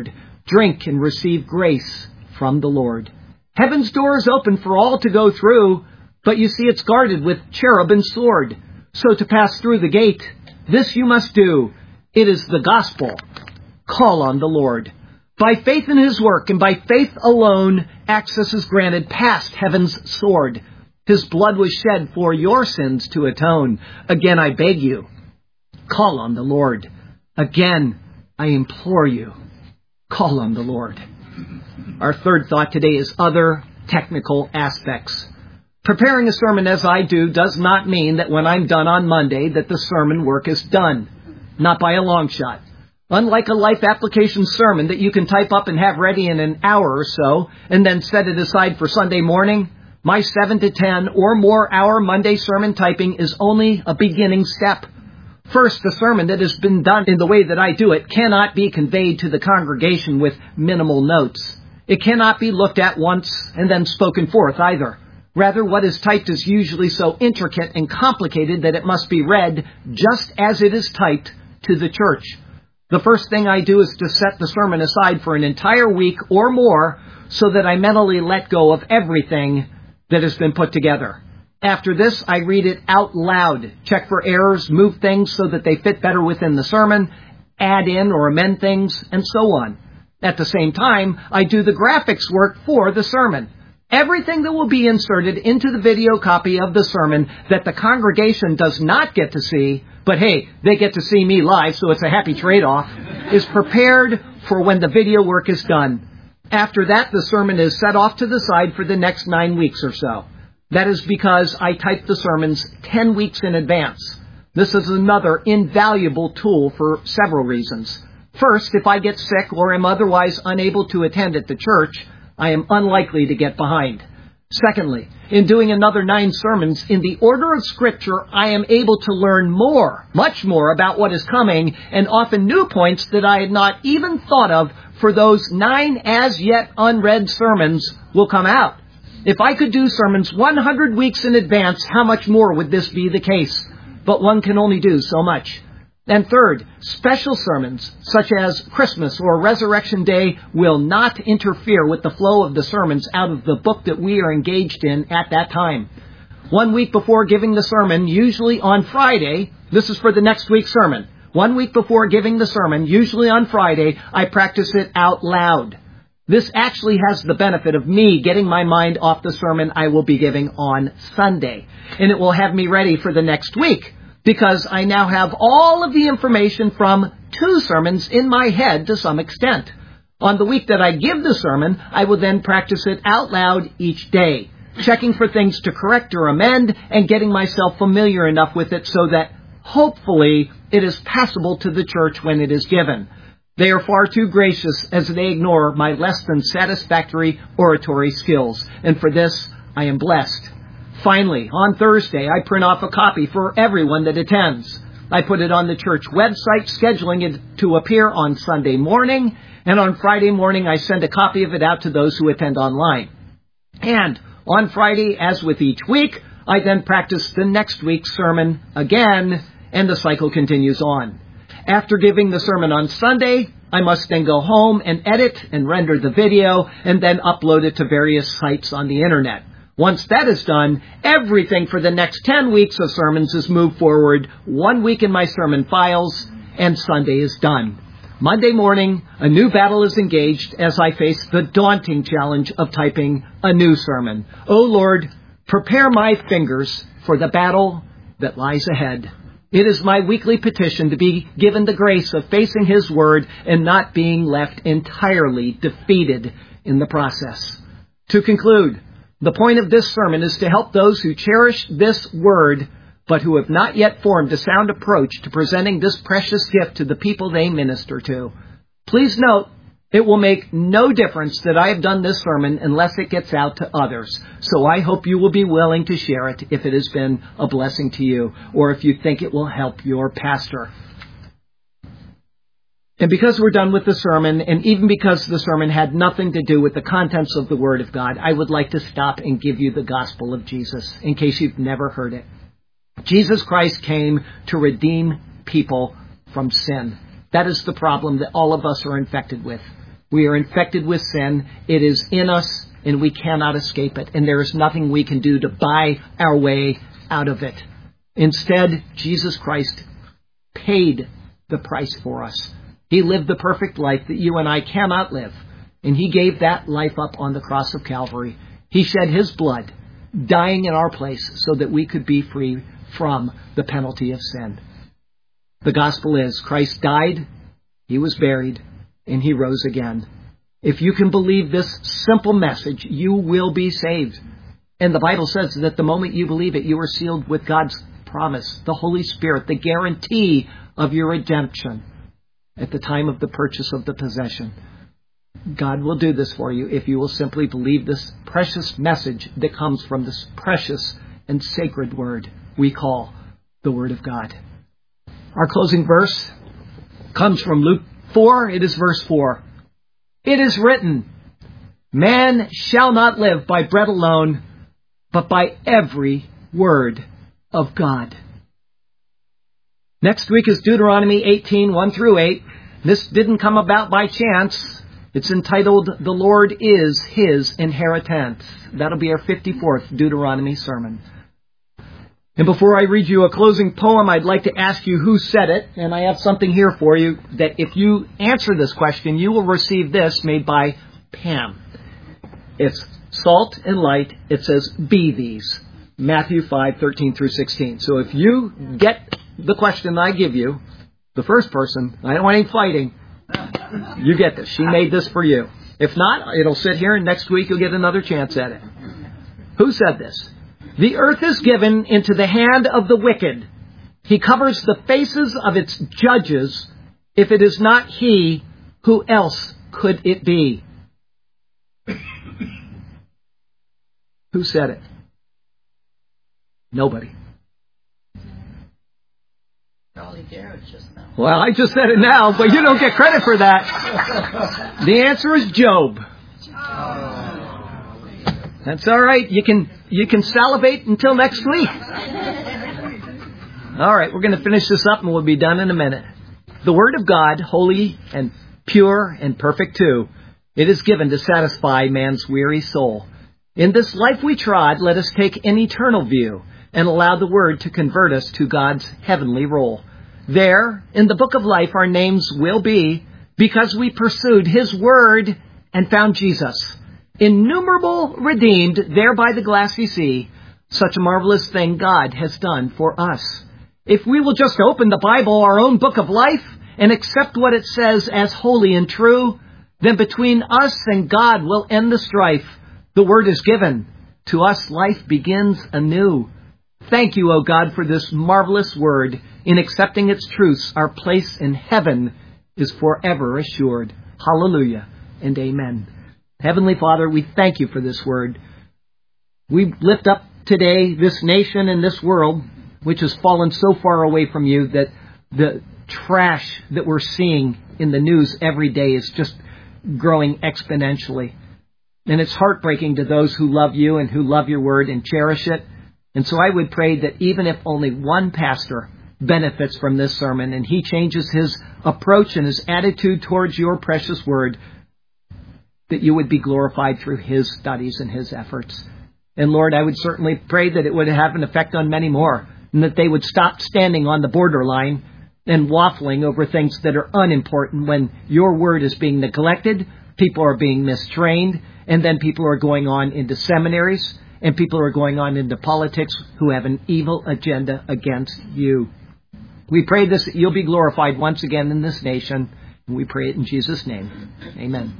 Drink and receive grace from the Lord. Heaven's door is open for all to go through, but you see it's guarded with cherub and sword. So to pass through the gate, this you must do. It is the gospel. Call on the Lord. By faith in His work and by faith alone, access is granted past heaven's sword. His blood was shed for your sins to atone. Again, I beg you, call on the Lord. Again, I implore you, call on the Lord. Our third thought today is other technical aspects. Preparing a sermon as I do does not mean that when I'm done on Monday that the sermon work is done. Not by a long shot. Unlike a life application sermon that you can type up and have ready in an hour or so and then set it aside for Sunday morning, my 7 to 10 or more hour Monday sermon typing is only a beginning step. First, the sermon that has been done in the way that I do it cannot be conveyed to the congregation with minimal notes. It cannot be looked at once and then spoken forth either. Rather, what is typed is usually so intricate and complicated that it must be read just as it is typed to the church. The first thing I do is to set the sermon aside for an entire week or more so that I mentally let go of everything that has been put together. After this, I read it out loud, check for errors, move things so that they fit better within the sermon, add in or amend things, and so on. At the same time, I do the graphics work for the sermon. Everything that will be inserted into the video copy of the sermon that the congregation does not get to see, but hey, they get to see me live, so it's a happy trade-off, is prepared for when the video work is done. After that, the sermon is set off to the side for the next 9 weeks or so. That is because I type the sermons 10 weeks in advance. This is another invaluable tool for several reasons. First, if I get sick or am otherwise unable to attend at the church, I am unlikely to get behind. Secondly, in doing another 9 sermons in the order of Scripture, I am able to learn more, much more about what is coming, and often new points that I had not even thought of for those 9 as yet unread sermons will come out. If I could do sermons 100 weeks in advance, how much more would this be the case? But one can only do so much. And third, special sermons, such as Christmas or Resurrection Day, will not interfere with the flow of the sermons out of the book that we are engaged in at that time. 1 week before giving the sermon, usually on Friday, this is for the next week's sermon. 1 week before giving the sermon, usually on Friday, I practice it out loud. This actually has the benefit of me getting my mind off the sermon I will be giving on Sunday. And it will have me ready for the next week, because I now have all of the information from 2 sermons in my head to some extent. On the week that I give the sermon, I will then practice it out loud each day, checking for things to correct or amend and getting myself familiar enough with it so that hopefully it is passable to the church when it is given. They are far too gracious as they ignore my less than satisfactory oratory skills, and for this I am blessed. Finally, on Thursday, I print off a copy for everyone that attends. I put it on the church website, scheduling it to appear on Sunday morning, and on Friday morning I send a copy of it out to those who attend online. And on Friday, as with each week, I then practice the next week's sermon again, and the cycle continues on. After giving the sermon on Sunday, I must then go home and edit and render the video, and then upload it to various sites on the internet. Once that is done, everything for the next 10 weeks of sermons is moved forward 1 week in my sermon files, and Sunday is done. Monday morning, a new battle is engaged as I face the daunting challenge of typing a new sermon. O Lord, prepare my fingers for the battle that lies ahead. It is my weekly petition to be given the grace of facing His Word and not being left entirely defeated in the process. To conclude, the point of this sermon is to help those who cherish this Word, but who have not yet formed a sound approach to presenting this precious gift to the people they minister to. Please note, it will make no difference that I have done this sermon unless it gets out to others. So I hope you will be willing to share it if it has been a blessing to you, or if you think it will help your pastor. And because we're done with the sermon, and even because the sermon had nothing to do with the contents of the Word of God, I would like to stop and give you the gospel of Jesus, in case you've never heard it. Jesus Christ came to redeem people from sin. That is the problem that all of us are infected with. We are infected with sin. It is in us, and we cannot escape it. And there is nothing we can do to buy our way out of it. Instead, Jesus Christ paid the price for us. He lived the perfect life that you and I cannot live. And He gave that life up on the cross of Calvary. He shed His blood, dying in our place so that we could be free from the penalty of sin. The gospel is Christ died, He was buried, and He rose again. If you can believe this simple message, you will be saved. And the Bible says that the moment you believe it, you are sealed with God's promise, the Holy Spirit, the guarantee of your redemption at the time of the purchase of the possession. God will do this for you if you will simply believe this precious message that comes from this precious and sacred word we call the Word of God. Our closing verse comes from Luke 4. It is verse 4. It is written, man shall not live by bread alone, but by every word of God. Next week is Deuteronomy 18, 1 through 8. This didn't come about by chance. It's entitled, The Lord is His Inheritance. That'll be our 54th Deuteronomy sermon. And before I read you a closing poem, I'd like to ask you who said it. And I have something here for you that if you answer this question, you will receive this made by Pam. It's salt and light. It says, be these. Matthew 5, 13 through 16. So if you get the question I give you, the first person, I don't want any fighting, you get this. She made this for you. If not, it'll sit here and next week you'll get another chance at it. Who said this? The earth is given into the hand of the wicked. He covers the faces of its judges. If it is not He, who else could it be? Who said it? Nobody. Charlie Garrett just now. Well, I just said it now, but you don't get credit for that. The answer is Job. That's all right. You can salivate until next week. All right, we're going to finish this up and we'll be done in a minute. The Word of God, holy and pure and perfect too, it is given to satisfy man's weary soul. In this life we trod, let us take an eternal view and allow the Word to convert us to God's heavenly role. There, in the book of life, our names will be because we pursued His Word and found Jesus. Innumerable redeemed there by the glassy sea. Such a marvelous thing God has done for us. If we will just open the Bible, our own book of life, and accept what it says as holy and true, then between us and God will end the strife. The Word is given. To us life begins anew. Thank you, O God, for this marvelous Word. In accepting its truths, our place in heaven is forever assured. Hallelujah and amen. Heavenly Father, we thank you for this Word. We lift up today this nation and this world, which has fallen so far away from you that the trash that we're seeing in the news every day is just growing exponentially. And it's heartbreaking to those who love you and who love your Word and cherish it. And so I would pray that even if only one pastor benefits from this sermon and he changes his approach and his attitude towards your precious Word, that you would be glorified through his studies and his efforts. And Lord, I would certainly pray that it would have an effect on many more, and that they would stop standing on the borderline and waffling over things that are unimportant when your Word is being neglected, people are being mistrained, and then people are going on into seminaries, and people are going on into politics who have an evil agenda against you. We pray this, that you'll be glorified once again in this nation, and we pray it in Jesus' name. Amen.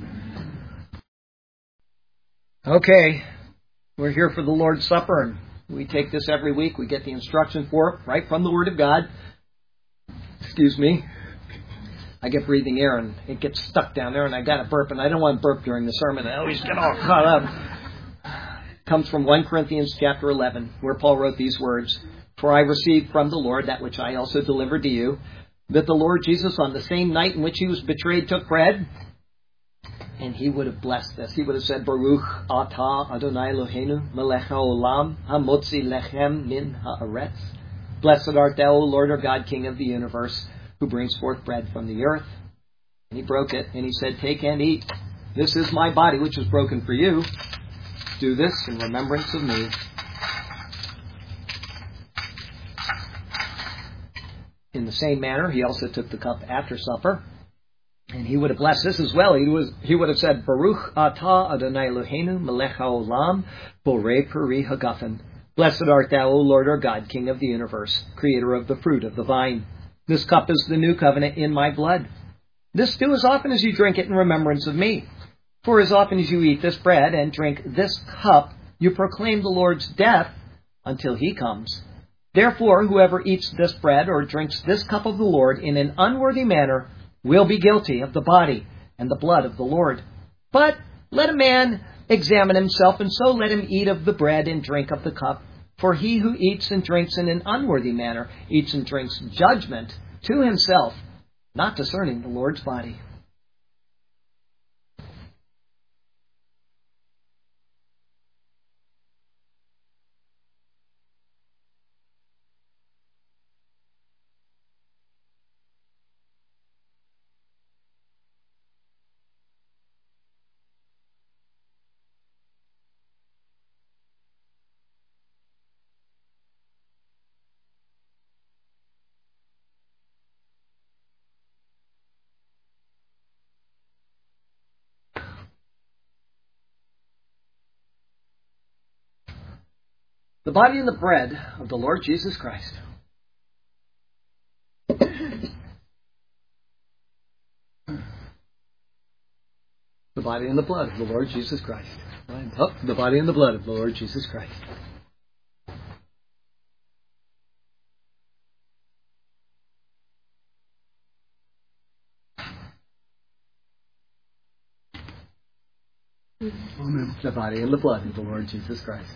Okay, we're here for the Lord's Supper, and we take this every week. We get the instruction for it right from the Word of God. Excuse me. I get breathing air, and it gets stuck down there, and I got to burp, and I don't want to burp during the sermon. I always get all caught up. It comes from 1 Corinthians chapter 11, where Paul wrote these words, "For I received from the Lord that which I also delivered to you, that the Lord Jesus, on the same night in which he was betrayed, took bread." And he would have blessed this. He would have said, "Baruch atah Adonai Eloheinu melech haolam hamotzi lechem min haaretz. Blessed art thou, O Lord our God, King of the universe, who brings forth bread from the earth." And he broke it, and he said, "Take and eat. This is my body, which is broken for you. Do this in remembrance of me." In the same manner, he also took the cup after supper, and he would have blessed this as well. He would have said, "Baruch atah Adonai Eloheinu melech haolam borei peri hagafen. Blessed art thou, O Lord our God, King of the universe, creator of the fruit of the vine. This cup is the new covenant in my blood. This do as often as you drink it in remembrance of me. For as often as you eat this bread and drink this cup, you proclaim the Lord's death until he comes. Therefore, whoever eats this bread or drinks this cup of the Lord in an unworthy manner will be guilty of the body and the blood of the Lord. But let a man examine himself, and so let him eat of the bread and drink of the cup. For he who eats and drinks in an unworthy manner eats and drinks judgment to himself, not discerning the Lord's body." The body and the bread of the Lord Jesus Christ. The body and the blood of the Lord Jesus Christ. Oh, the body and the blood of the Lord Jesus Christ. Amen. The body and the blood of the Lord Jesus Christ.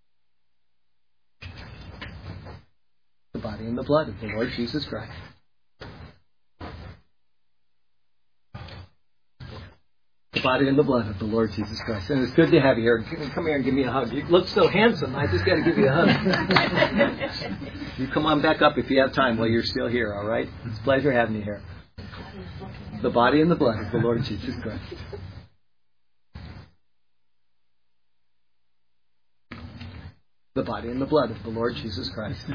The body and the blood of the Lord Jesus Christ. The body and the blood of the Lord Jesus Christ. And it's good to have you here. Come here and give me a hug. You look so handsome. I just got to give you a hug. You come on back up if you have time while you're still here, all right? It's a pleasure having you here. The body and the blood of the Lord Jesus Christ. The body and the blood of the Lord Jesus Christ.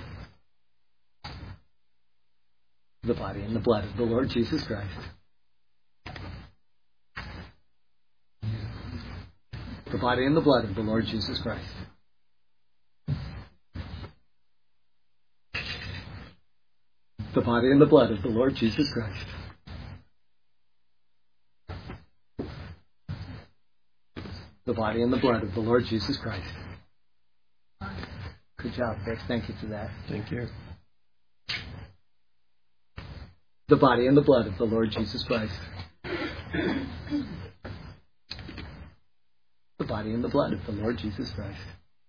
The body and the blood of the Lord Jesus Christ. The body and the blood of the Lord Jesus Christ. The body and the blood of the Lord Jesus Christ. The body and the blood of the Lord Jesus Christ. Good job, Vic. Thank you for that. Thank you. The body and the blood of the Lord Jesus Christ. The body and the blood of the Lord Jesus Christ.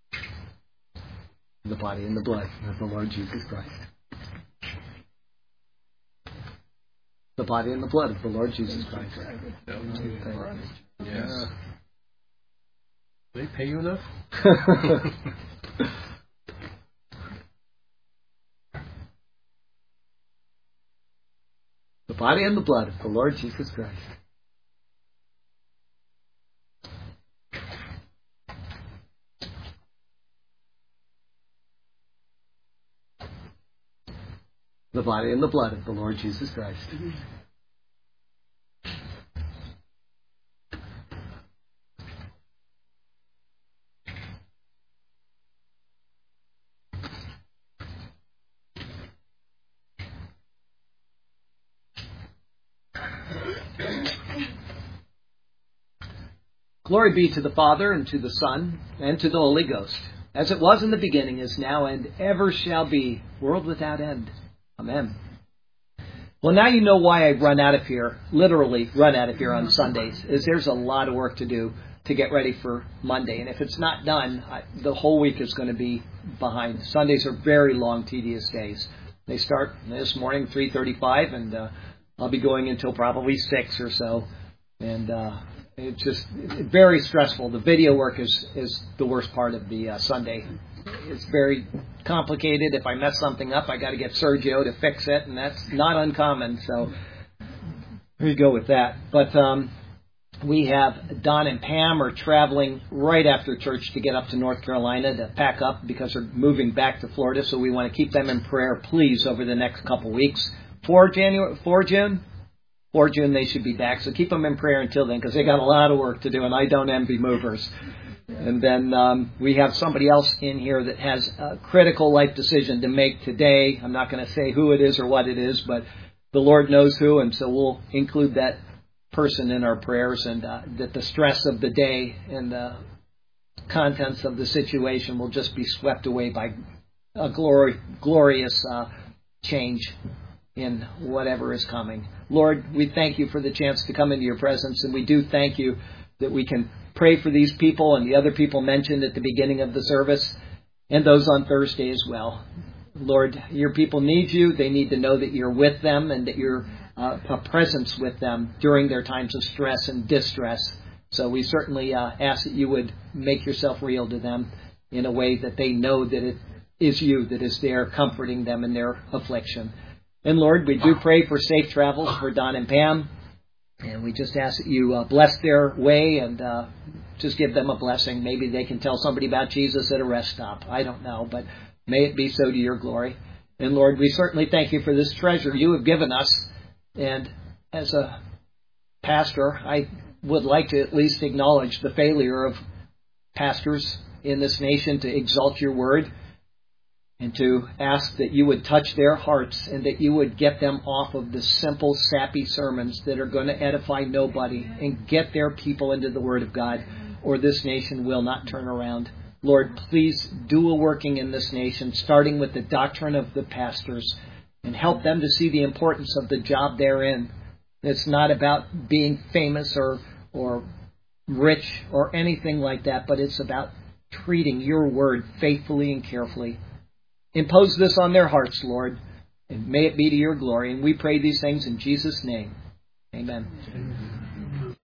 The body and the blood of the Lord Jesus Christ. The body and the blood of the Lord Jesus Christ. Yes. They pay you enough? The body and the blood of the Lord Jesus Christ. The body and the blood of the Lord Jesus Christ. Glory be to the Father, and to the Son, and to the Holy Ghost, as it was in the beginning, is now, and ever shall be, world without end. Amen. Well, now you know why I run out of here, literally run out of here on Sundays, is there's a lot of work to do to get ready for Monday. And if it's not done, the whole week is going to be behind. Sundays are very long, tedious days. They start this morning, 3:35, and I'll be going until probably 6 or so. And it's just very stressful. The video work is the worst part of the Sunday. It's very complicated. If I mess something up, I got to get Sergio to fix it, and that's not uncommon. So There you go with that. But we have Don and Pam are traveling right after church to get up to North Carolina to pack up because they're moving back to Florida. So we want to keep them in prayer, please, over the next couple weeks. 4 June they should be back. So keep them in prayer until then because they got a lot of work to do, and I don't envy movers. And then we have somebody else in here that has a critical life decision to make today. I'm not going to say who it is or what it is, but the Lord knows who, and so we'll include that person in our prayers, and that the stress of the day and the contents of the situation will just be swept away by a glorious change in whatever is coming. Lord, we thank you for the chance to come into your presence, and we do thank you that we can pray for these people and the other people mentioned at the beginning of the service, and those on Thursday as well. Lord, your people need you. They need to know that you're with them and that you're a presence with them during their times of stress and distress. So we certainly ask that you would make yourself real to them in a way that they know that it is you that is there comforting them in their affliction. And Lord, we do pray for safe travels for Don and Pam. And we just ask that you bless their way and just give them a blessing. Maybe they can tell somebody about Jesus at a rest stop. I don't know, but may it be so to your glory. And Lord, we certainly thank you for this treasure you have given us. And as a pastor, I would like to at least acknowledge the failure of pastors in this nation to exalt your word and to ask that you would touch their hearts and that you would get them off of the simple, sappy sermons that are going to edify nobody and get their people into the Word of God, or this nation will not turn around. Lord, please do a working in this nation, starting with the doctrine of the pastors, and help them to see the importance of the job they're in. It's not about being famous or rich or anything like that, but it's about treating your word faithfully and carefully. Impose this on their hearts, Lord, and may it be to your glory. And we pray these things in Jesus' name. Amen.